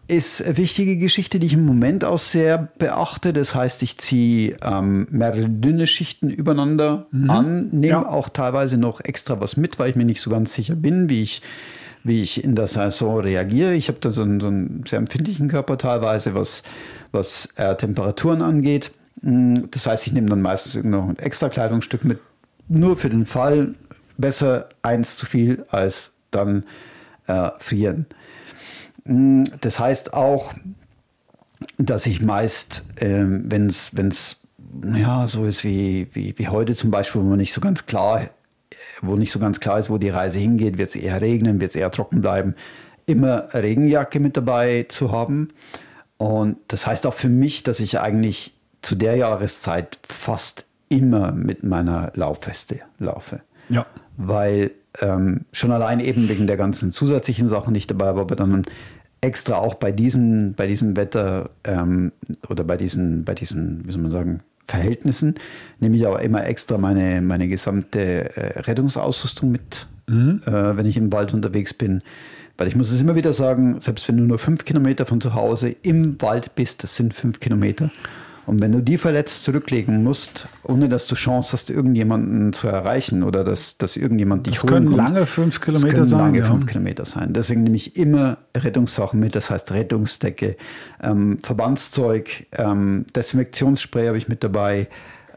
ist eine wichtige Geschichte, die ich im Moment auch sehr beachte. Das heißt, ich ziehe mehrere dünne Schichten übereinander an, nehme auch teilweise noch extra was mit, weil ich mir nicht so ganz sicher bin, wie ich in der Saison reagiere. Ich habe da so einen sehr empfindlichen Körper teilweise, was Temperaturen angeht. Das heißt, ich nehme dann meistens noch ein extra Kleidungsstück mit, nur für den Fall. Besser eins zu viel als dann frieren. Das heißt auch, dass ich meist, wenn es so ist wie heute zum Beispiel, wo nicht so ganz klar ist, wo die Reise hingeht, wird es eher regnen, wird es eher trocken bleiben, immer Regenjacke mit dabei zu haben. Und das heißt auch für mich, dass ich eigentlich zu der Jahreszeit fast immer mit meiner Laufweste laufe. Ja. Weil schon allein eben wegen der ganzen zusätzlichen Sachen, die ich dabei habe, aber dann extra auch bei diesem Wetter oder bei diesen, wie soll man sagen, Verhältnissen, nehme ich aber immer extra meine gesamte Rettungsausrüstung mit, wenn ich im Wald unterwegs bin. Weil ich muss es immer wieder sagen, selbst wenn du nur 5 Kilometer von zu Hause im Wald bist, das sind 5 Kilometer. Und wenn du die verletzt zurücklegen musst, ohne dass du Chance hast, irgendjemanden zu erreichen oder dass irgendjemand dich holen kommt. Das können lange 5 Kilometer sein. Lange 5 Kilometer sein. Deswegen nehme ich immer Rettungssachen mit, das heißt Rettungsdecke, Verbandszeug, Desinfektionsspray habe ich mit dabei.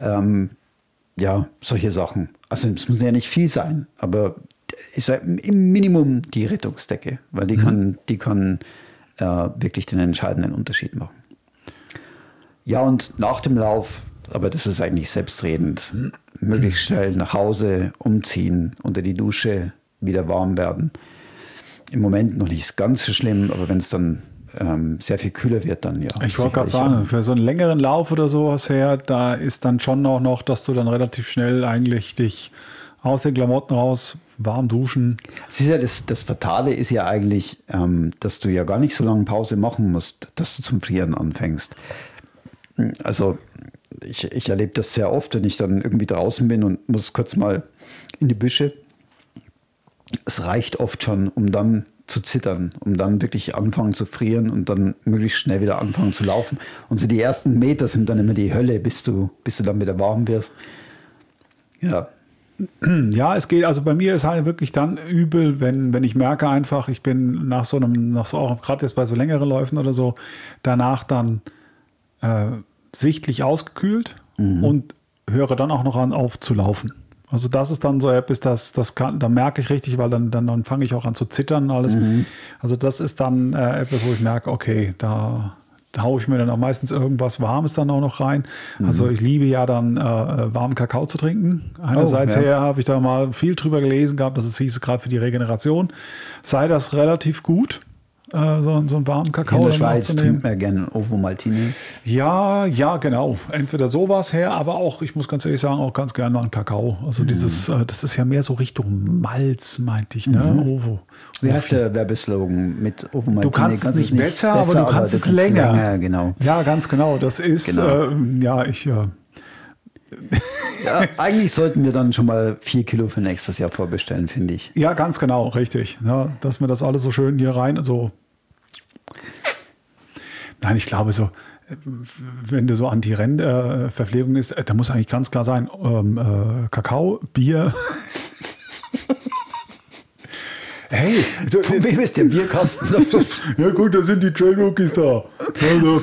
Solche Sachen. Also es muss ja nicht viel sein, aber ich sage im Minimum die Rettungsdecke, weil die kann wirklich den entscheidenden Unterschied machen. Ja, und nach dem Lauf, aber das ist eigentlich selbstredend, möglichst schnell nach Hause, umziehen, unter die Dusche, wieder warm werden. Im Moment noch nicht ganz so schlimm, aber wenn es dann sehr viel kühler wird, dann ja. Ich wollte gerade sagen, für so einen längeren Lauf oder sowas her, da ist dann schon auch noch, dass du dann relativ schnell eigentlich dich aus den Klamotten raus warm duschen. Es ist ja das Fatale ist ja eigentlich, dass du ja gar nicht so lange Pause machen musst, dass du zum Frieren anfängst. Also ich erlebe das sehr oft, wenn ich dann irgendwie draußen bin und muss kurz mal in die Büsche. Es reicht oft schon, um dann zu zittern, um dann wirklich anfangen zu frieren und dann möglichst schnell wieder anfangen zu laufen. Und so die ersten Meter sind dann immer die Hölle, bis du dann wieder warm wirst. Ja. Ja, es geht, also bei mir ist halt wirklich dann übel, wenn ich merke einfach, ich bin nach so auch gerade jetzt bei so längeren Läufen oder so, danach dann sichtlich ausgekühlt und höre dann auch noch auf zu laufen. Also das ist dann so etwas, da merke ich richtig, weil dann fange ich auch an zu zittern und alles. Also das ist dann etwas, wo ich merke, okay, da haue ich mir dann auch meistens irgendwas Warmes dann auch noch rein. Also ich liebe ja dann warmen Kakao zu trinken. Einerseits her habe ich da mal viel drüber gelesen gehabt, dass es hieß, gerade für die Regeneration sei das relativ gut. So einen warmen Kakao. In der Schweiz trinkt man gerne Ovomaltine. Ja, genau. Entweder sowas her, aber auch, ich muss ganz ehrlich sagen, auch ganz gerne einen Kakao. Also das ist ja mehr so Richtung Malz, meinte ich, ne? Ovo. Wie heißt der Werbeslogan mit Ovomaltine? Du kannst es nicht besser, aber du kannst es länger. Genau. Ja, ganz genau. Das ist, Ja, eigentlich sollten wir dann schon mal 4 Kilo für nächstes Jahr vorbestellen, finde ich. Ja, ganz genau, richtig. Ja, dass wir das alles so schön hier rein, so. Nein, ich glaube so, wenn du so Anti-Renn-Verpflegung ist, da muss eigentlich ganz klar sein, Kakao, Bier. Hey, von wem ist der Bierkasten? Ja gut, da sind die Trailrookies da. Also.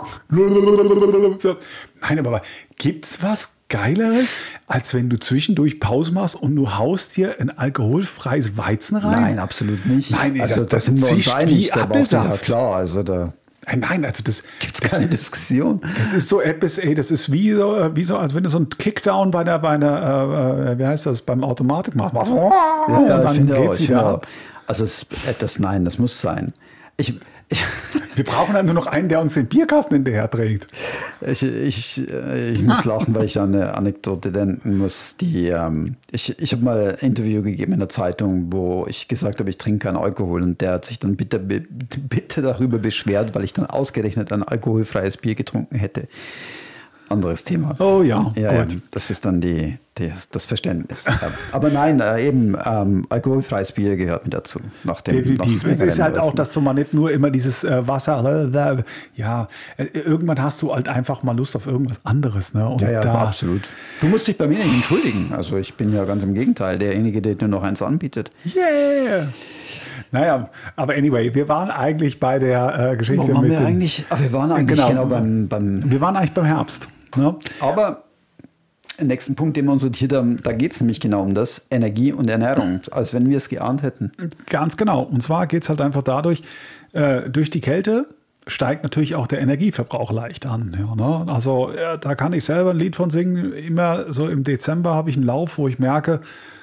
Nein, aber gibt's was Geileres, als wenn du zwischendurch Pause machst und du haust dir ein alkoholfreies Weizen rein? Nein, absolut nicht. Nein, also das sind wir uns einig, da Apfelsaft. Ja klar, also da Nein, also das gibt es keine Diskussion. Das ist so etwas, das ist wie so, als wenn du so einen Kickdown bei einer, wie heißt das, beim Automatik machst. Ja, dann geht's wieder ab. Also nein, das muss sein. Wir brauchen dann nur noch einen, der uns den Bierkasten hinterher trägt. Ich muss lachen, weil ich an eine Anekdote denken muss. Ich habe mal ein Interview gegeben in der Zeitung, wo ich gesagt habe, ich trinke keinen Alkohol. Und der hat sich dann bitte darüber beschwert, weil ich dann ausgerechnet ein alkoholfreies Bier getrunken hätte. anderes Thema. Oh ja, ja, gut. Das ist dann das Verständnis. Aber nein, eben alkoholfreies Bier gehört mit dazu. Definitiv. Es ist halt auch, dass du mal nicht nur immer dieses Wasser, irgendwann hast du halt einfach mal Lust auf irgendwas anderes. Ne? Und absolut. Du musst dich bei mir nicht entschuldigen. Also ich bin ja ganz im Gegenteil, derjenige, der dir noch eins anbietet. Yeah! Naja, aber anyway, wir waren eigentlich bei der Geschichte wir waren eigentlich Wir waren eigentlich beim Herbst. Ne? Aber den nächsten Punkt, den wir uns notiert haben, da geht es nämlich genau um das, Energie und Ernährung, als wenn wir es geahnt hätten. Ganz genau. Und zwar geht es halt einfach dadurch, durch die Kälte steigt natürlich auch der Energieverbrauch leicht an. Ja, ne? Also da kann ich selber ein Lied von singen. Immer so im Dezember habe ich einen Lauf, wo ich merke,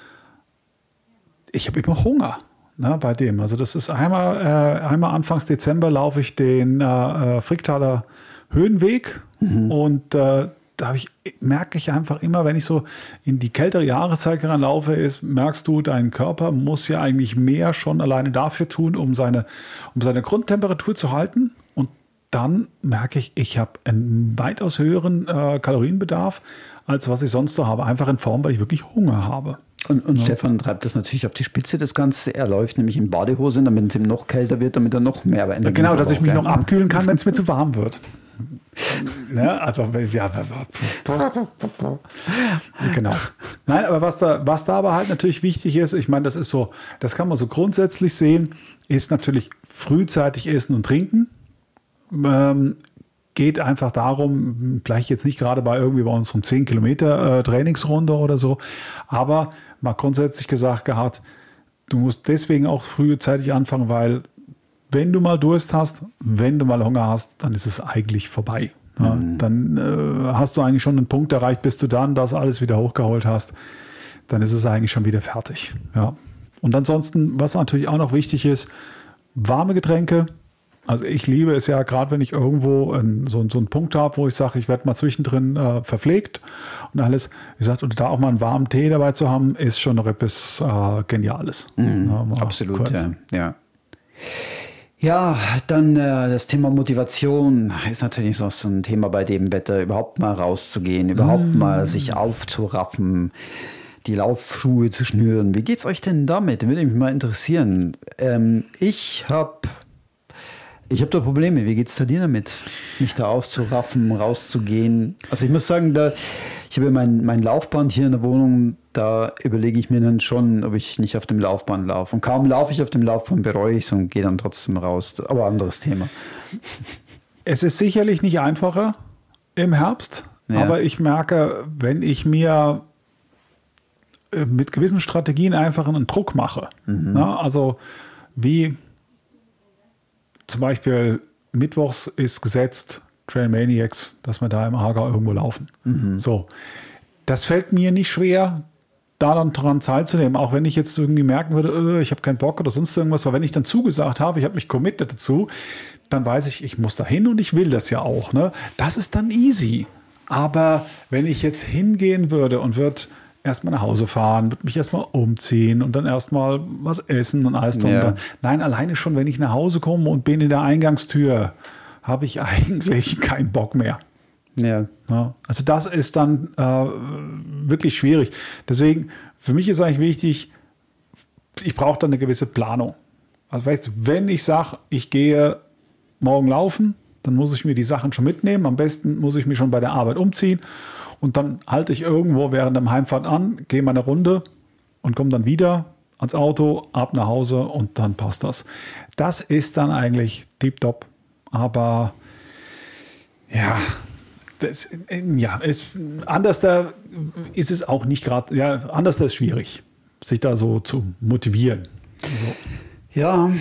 ich habe immer Hunger. Ne, bei dem. Also das ist einmal Anfangs Dezember laufe ich den Fricktaler Höhenweg und merke ich einfach immer, wenn ich so in die kältere Jahreszeit laufe, merkst du, dein Körper muss ja eigentlich mehr schon alleine dafür tun, um seine Grundtemperatur zu halten. Und dann merke ich habe einen weitaus höheren Kalorienbedarf, als was ich sonst so habe. Einfach in Form, weil ich wirklich Hunger habe. Und Stefan treibt das natürlich auf die Spitze, das Ganze. Er läuft nämlich in Badehose, damit es ihm noch kälter wird, damit er noch mehr Energie Genau, dass ich mich noch abkühlen kann, wenn es mir zu warm wird. Ne? Also, genau. Nein, aber was da aber halt natürlich wichtig ist, ich meine, das kann man so grundsätzlich sehen, ist natürlich frühzeitig essen und trinken. Geht einfach darum, vielleicht jetzt nicht gerade bei unserem 10 Kilometer Trainingsrunde oder so, aber mal grundsätzlich gesagt gehabt, du musst deswegen auch frühzeitig anfangen, weil wenn du mal Durst hast, wenn du mal Hunger hast, dann ist es eigentlich vorbei. Ja, dann hast du eigentlich schon einen Punkt erreicht, bis du dann das alles wieder hochgeholt hast, dann ist es eigentlich schon wieder fertig. Ja. Und ansonsten, was natürlich auch noch wichtig ist, warme Getränke. Also ich liebe es ja, gerade wenn ich irgendwo so einen Punkt habe, wo ich sage, ich werde mal zwischendrin verpflegt und alles. Wie gesagt, und da auch mal einen warmen Tee dabei zu haben, ist schon noch etwas Geniales. Absolut, ja. Ja, dann das Thema Motivation ist natürlich so ein Thema bei dem Wetter, überhaupt mal rauszugehen, überhaupt mal sich aufzuraffen, die Laufschuhe zu schnüren. Wie geht's euch denn damit? Würde mich mal interessieren. Ich habe da Probleme. Wie geht es dir damit, mich da aufzuraffen, rauszugehen? Also ich muss sagen, ich habe mein Laufband hier in der Wohnung, da überlege ich mir dann schon, ob ich nicht auf dem Laufband laufe. Und kaum laufe ich auf dem Laufband, bereue ich es und gehe dann trotzdem raus. Aber anderes Thema. Es ist sicherlich nicht einfacher im Herbst, aber ich merke, wenn ich mir mit gewissen Strategien einfach einen Druck mache, also wie zum Beispiel mittwochs ist gesetzt, Trail Maniacs, dass wir da im Aargau irgendwo laufen. So, das fällt mir nicht schwer, da dann dran Zeit zu nehmen, auch wenn ich jetzt irgendwie merken würde, ich habe keinen Bock oder sonst irgendwas, weil wenn ich dann zugesagt habe, ich habe mich committed dazu, dann weiß ich muss da hin und ich will das ja auch. Ne? Das ist dann easy. Aber wenn ich jetzt hingehen würde und würde erstmal nach Hause fahren, würde mich erstmal umziehen und dann erstmal was essen und alles drum. Ja. Nein, alleine schon, wenn ich nach Hause komme und bin in der Eingangstür, habe ich eigentlich keinen Bock mehr. Ja. Ja, also das ist dann wirklich schwierig. Deswegen, für mich ist eigentlich wichtig, ich brauche dann eine gewisse Planung. Also weißt du, wenn ich sage, ich gehe morgen laufen, dann muss ich mir die Sachen schon mitnehmen. Am besten muss ich mich schon bei der Arbeit umziehen. Und dann halte ich irgendwo während der Heimfahrt an, gehe mal eine Runde und komme dann wieder ans Auto, ab nach Hause und dann passt das. Das ist dann eigentlich tipptopp. Aber ja, anders da ist es auch nicht gerade, anders da ist schwierig, sich da so zu motivieren. So. Ja.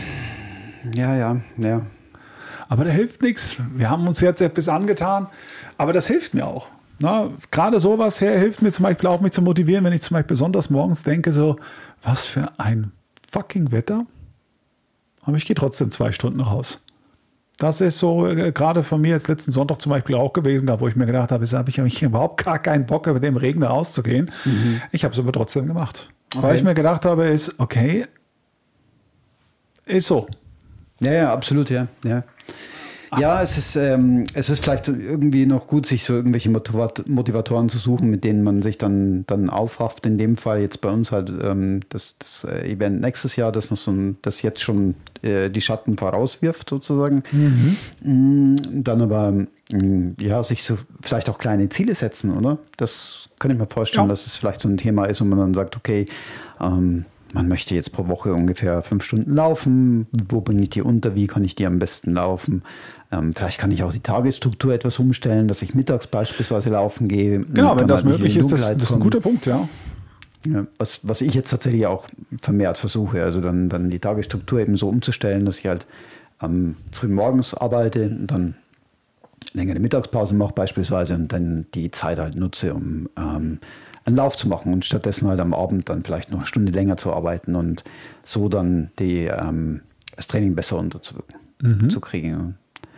Aber da hilft nichts. Wir haben uns jetzt etwas angetan, aber das hilft mir auch. Na, gerade sowas hilft mir zum Beispiel auch, mich zu motivieren, wenn ich zum Beispiel besonders morgens denke, so, was für ein fucking Wetter. Aber ich gehe trotzdem 2 Stunden raus. Das ist so, gerade von mir jetzt letzten Sonntag zum Beispiel auch gewesen, da wo ich mir gedacht habe, habe ich überhaupt gar keinen Bock, über den Regen rauszugehen. Ich habe es aber trotzdem gemacht. Okay. Weil ich mir gedacht habe, ist okay, ist so. Ja, absolut, ja. Ja, es ist vielleicht irgendwie noch gut, sich so irgendwelche Motivatoren zu suchen, mit denen man sich dann aufrafft. In dem Fall jetzt bei uns halt das Event nächstes Jahr, das jetzt schon die Schatten vorauswirft sozusagen. Dann aber sich so vielleicht auch kleine Ziele setzen, oder? Das kann ich mir vorstellen, dass es vielleicht so ein Thema ist, wo man dann sagt, okay, man möchte jetzt pro Woche ungefähr 5 Stunden laufen. Wo bringe ich die unter? Wie kann ich die am besten laufen? Vielleicht kann ich auch die Tagesstruktur etwas umstellen, dass ich mittags beispielsweise laufen gehe. Genau, wenn das möglich ist, das ist ein guter Punkt, ja. Ja, was ich jetzt tatsächlich auch vermehrt versuche, also dann die Tagesstruktur eben so umzustellen, dass ich halt früh morgens arbeite und dann längere Mittagspause mache beispielsweise und dann die Zeit halt nutze, um einen Lauf zu machen und stattdessen halt am Abend dann vielleicht noch eine Stunde länger zu arbeiten und so dann das Training besser unterzubringen, zu kriegen.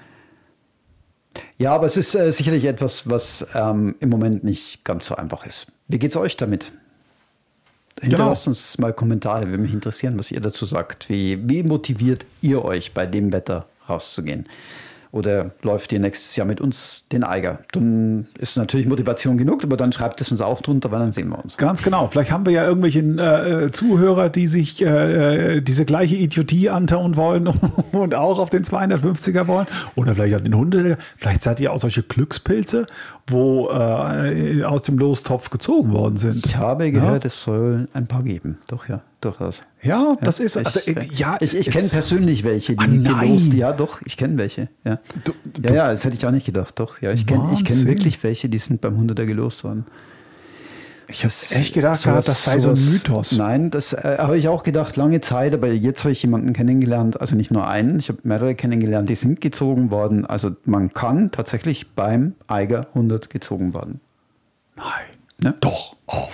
Ja, aber es ist sicherlich etwas, was im Moment nicht ganz so einfach ist. Wie geht es euch damit? Hinterlasst uns mal Kommentare, würde mich interessieren, was ihr dazu sagt. Wie motiviert ihr euch, bei dem Wetter rauszugehen? Oder läuft ihr nächstes Jahr mit uns den Eiger? Dann ist natürlich Motivation genug, aber dann schreibt es uns auch drunter, weil dann sehen wir uns. Ganz genau. Vielleicht haben wir ja irgendwelche Zuhörer, die sich diese gleiche Idiotie antauen wollen und auch auf den 250er wollen. Oder vielleicht auch den 100er. Vielleicht seid ihr auch solche Glückspilze, wo aus dem Lostopf gezogen worden sind. Ich habe gehört, es soll ein paar geben. Doch, ja, durchaus. Ja, das ist also, ich kenne persönlich welche, die gelost. Ja, doch, ich kenne welche. Ja. Das hätte ich auch nicht gedacht. Doch, ja, ich kenne wirklich welche, die sind beim 100er gelost worden. Ich habe echt gedacht, das sei so ein Mythos. Nein, das habe ich auch gedacht, lange Zeit, aber jetzt habe ich jemanden kennengelernt, also nicht nur einen, ich habe mehrere kennengelernt, die sind gezogen worden. Also man kann tatsächlich beim Eiger 100 gezogen werden. Nein. Ne? Doch. Oh.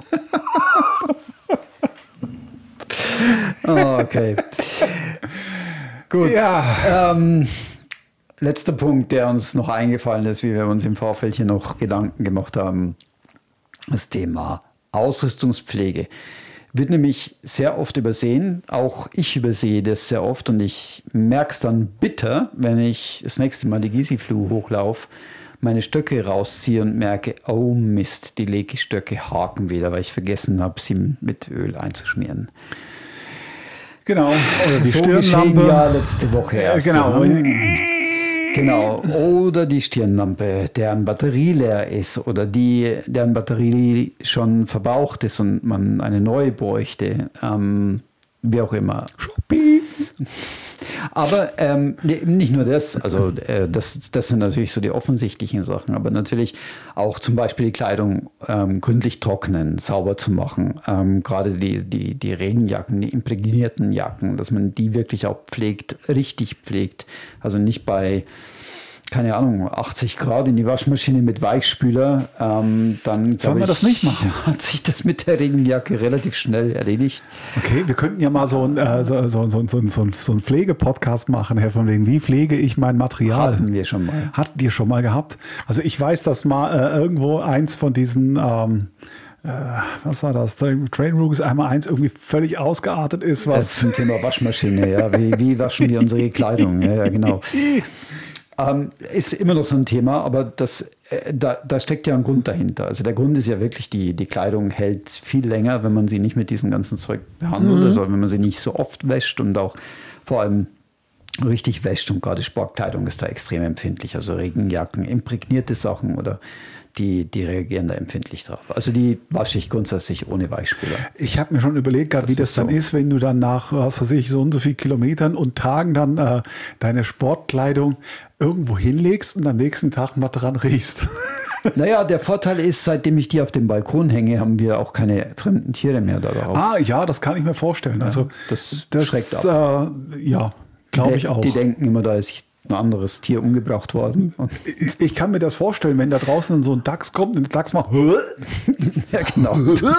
Okay. Gut. Ja. Letzter Punkt, der uns noch eingefallen ist, wie wir uns im Vorfeld hier noch Gedanken gemacht haben. Das Thema Ausrüstungspflege wird nämlich sehr oft übersehen. Auch ich übersehe das sehr oft und ich merke es dann bitter, wenn ich das nächste Mal die Gisifluh hochlaufe, meine Stöcke rausziehe und merke, oh Mist, die Legi-Stöcke haken wieder, weil ich vergessen habe, sie mit Öl einzuschmieren. Genau. Oder die Stirnlampe. Ja, letzte Woche erst. Genau. Oder die Stirnlampe, deren Batterie leer ist oder deren Batterie schon verbraucht ist und man eine neue bräuchte. Wie auch immer. Aber nicht nur das, also das sind natürlich so die offensichtlichen Sachen, aber natürlich auch zum Beispiel die Kleidung gründlich trocknen, sauber zu machen. Gerade die Regenjacken, die imprägnierten Jacken, dass man die wirklich auch pflegt, richtig pflegt. Also nicht bei, keine Ahnung, 80 Grad in die Waschmaschine mit Weichspüler, dann sollen wir das nicht machen? Hat sich das mit der Regenjacke relativ schnell erledigt. Okay, wir könnten ja mal so einen Pflegepodcast machen, Herr von wegen, wie pflege ich mein Material? Hatten wir schon mal. Hattet ihr schon mal gehabt? Also ich weiß, dass mal irgendwo eins von diesen was war das? Train Rooks einmal eins irgendwie völlig ausgeartet ist. Was zum Thema Waschmaschine, ja. Wie waschen wir unsere Kleidung? Ja, genau. Ist immer noch so ein Thema, aber da steckt ja ein Grund dahinter. Also der Grund ist ja wirklich, die Kleidung hält viel länger, wenn man sie nicht mit diesem ganzen Zeug behandelt, also wenn man sie nicht so oft wäscht und auch vor allem richtig wäscht. Und gerade Sportkleidung ist da extrem empfindlich. Also Regenjacken, imprägnierte Sachen oder die reagieren da empfindlich drauf. Also die wasche ich grundsätzlich ohne Weichspüler. Ich habe mir schon überlegt, wie das dann ist, wenn du dann nach, was weiß ich, so und so viel Kilometern und Tagen dann deine Sportkleidung irgendwo hinlegst und am nächsten Tag mal dran riechst. Naja, der Vorteil ist, seitdem ich die auf dem Balkon hänge, haben wir auch keine fremden Tiere mehr darauf. Ja, das kann ich mir vorstellen. Ja, also das schreckt ab. Ja, glaube ich auch. Die denken immer, da ist ein anderes Tier umgebracht worden. Ich kann mir das vorstellen, wenn da draußen so ein Dachs kommt und der Dachs macht ja, genau.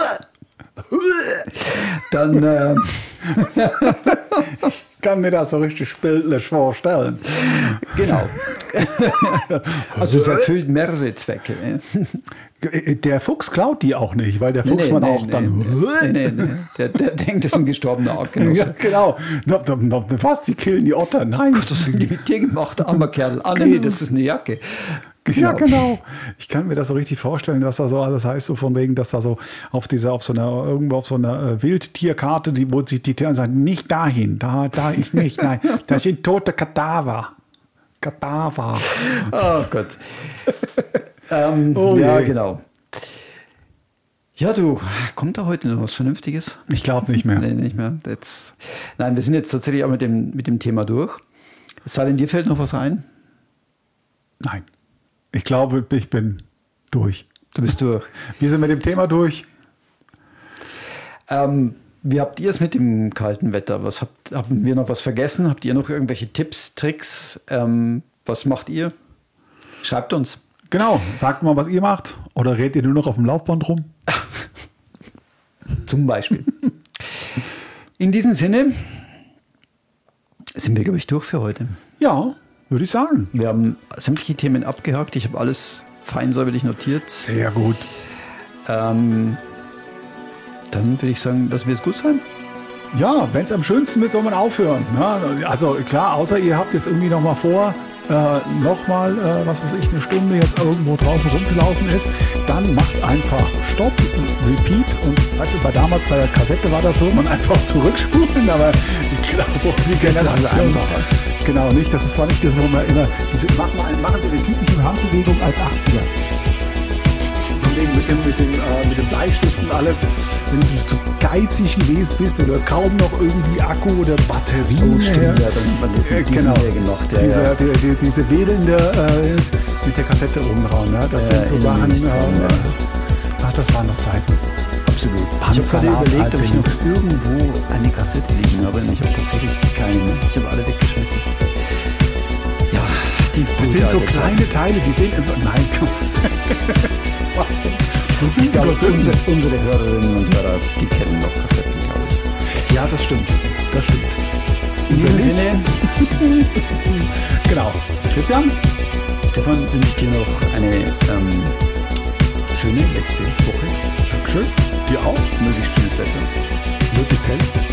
Dann ich kann mir das so richtig bildlich vorstellen. Genau. Also es erfüllt mehrere Zwecke. Der Fuchs klaut die auch nicht, weil der Fuchs dann... Nee. Der denkt, das ist ein gestorbener Artgenosse. Ja, genau. Was, die killen die Otter? Nein. Gott, was haben die mit dir gemacht, armer Kerl? Ah nee, das ist eine Jacke. Genau. Ja, genau. Ich kann mir das so richtig vorstellen, was da so alles heißt, so von wegen, dass da so auf so einer Wildtierkarte, wo sich die Tiere sagen, nicht dahin, da ich nicht, nein, das sind tote Kadaver. Oh Gott. Ja, genau. Ja, du, kommt da heute noch was Vernünftiges? Ich glaube nicht mehr. Nee, nicht mehr. Nein, wir sind jetzt tatsächlich auch mit dem Thema durch. Es sei denn, dir fällt noch was ein? Nein. Ich glaube, ich bin durch. Du bist durch. Wir sind mit dem Thema durch. Wie habt ihr es mit dem kalten Wetter? Haben wir noch was vergessen? Habt ihr noch irgendwelche Tipps, Tricks? Was macht ihr? Schreibt uns. Genau, sagt mal, was ihr macht. Oder redet ihr nur noch auf dem Laufband rum? Zum Beispiel. In diesem Sinne sind wir, glaube ich, durch für heute. Ja, würde ich sagen. Wir haben sämtliche Themen abgehakt. Ich habe alles fein säuberlich notiert. Sehr gut. Dann würde ich sagen, das wird gut sein. Ja, wenn es am schönsten wird, soll man aufhören. Ne? Also klar, außer ihr habt jetzt irgendwie noch mal vor, was weiß ich, eine Stunde jetzt irgendwo draußen rumzulaufen ist, dann macht einfach Stopp, Repeat und weißt du, damals bei der Kassette war das so, man einfach zurückspulen, aber ich glaube, die Generation, genau nicht, das ist zwar nicht das, wo man immer, machen Sie eine typische Handbewegung als 80er. Mit dem Bleistift und alles, wenn du zu geizig gewesen bist oder kaum noch irgendwie Akku oder Batterien. Oh, stimmt, ja, dann hat man das genau. gemacht. Ja, diese wedelnde mit der Kassette oben raus. Ja, das sind so Sachen. Das waren noch Zeiten. Absolut. Ich habe gerade überlegt, ob ich noch irgendwo eine Kassette liegen habe. Ich habe tatsächlich keine. Ich habe alle weggeschmissen. Ja, das sind so kleine Teile, die sehen immer. Nein, komm. Was? Ich glaube, unsere Hörerinnen und Hörer, die kennen noch Kassetten, glaube ich. Ja, das stimmt. In diesem Sinne. Genau. Christian? Stefan, wünsche ich dir noch eine schöne letzte Woche. Dankeschön. Dir auch. Möglichst schönes Wetter. Möglichst hell.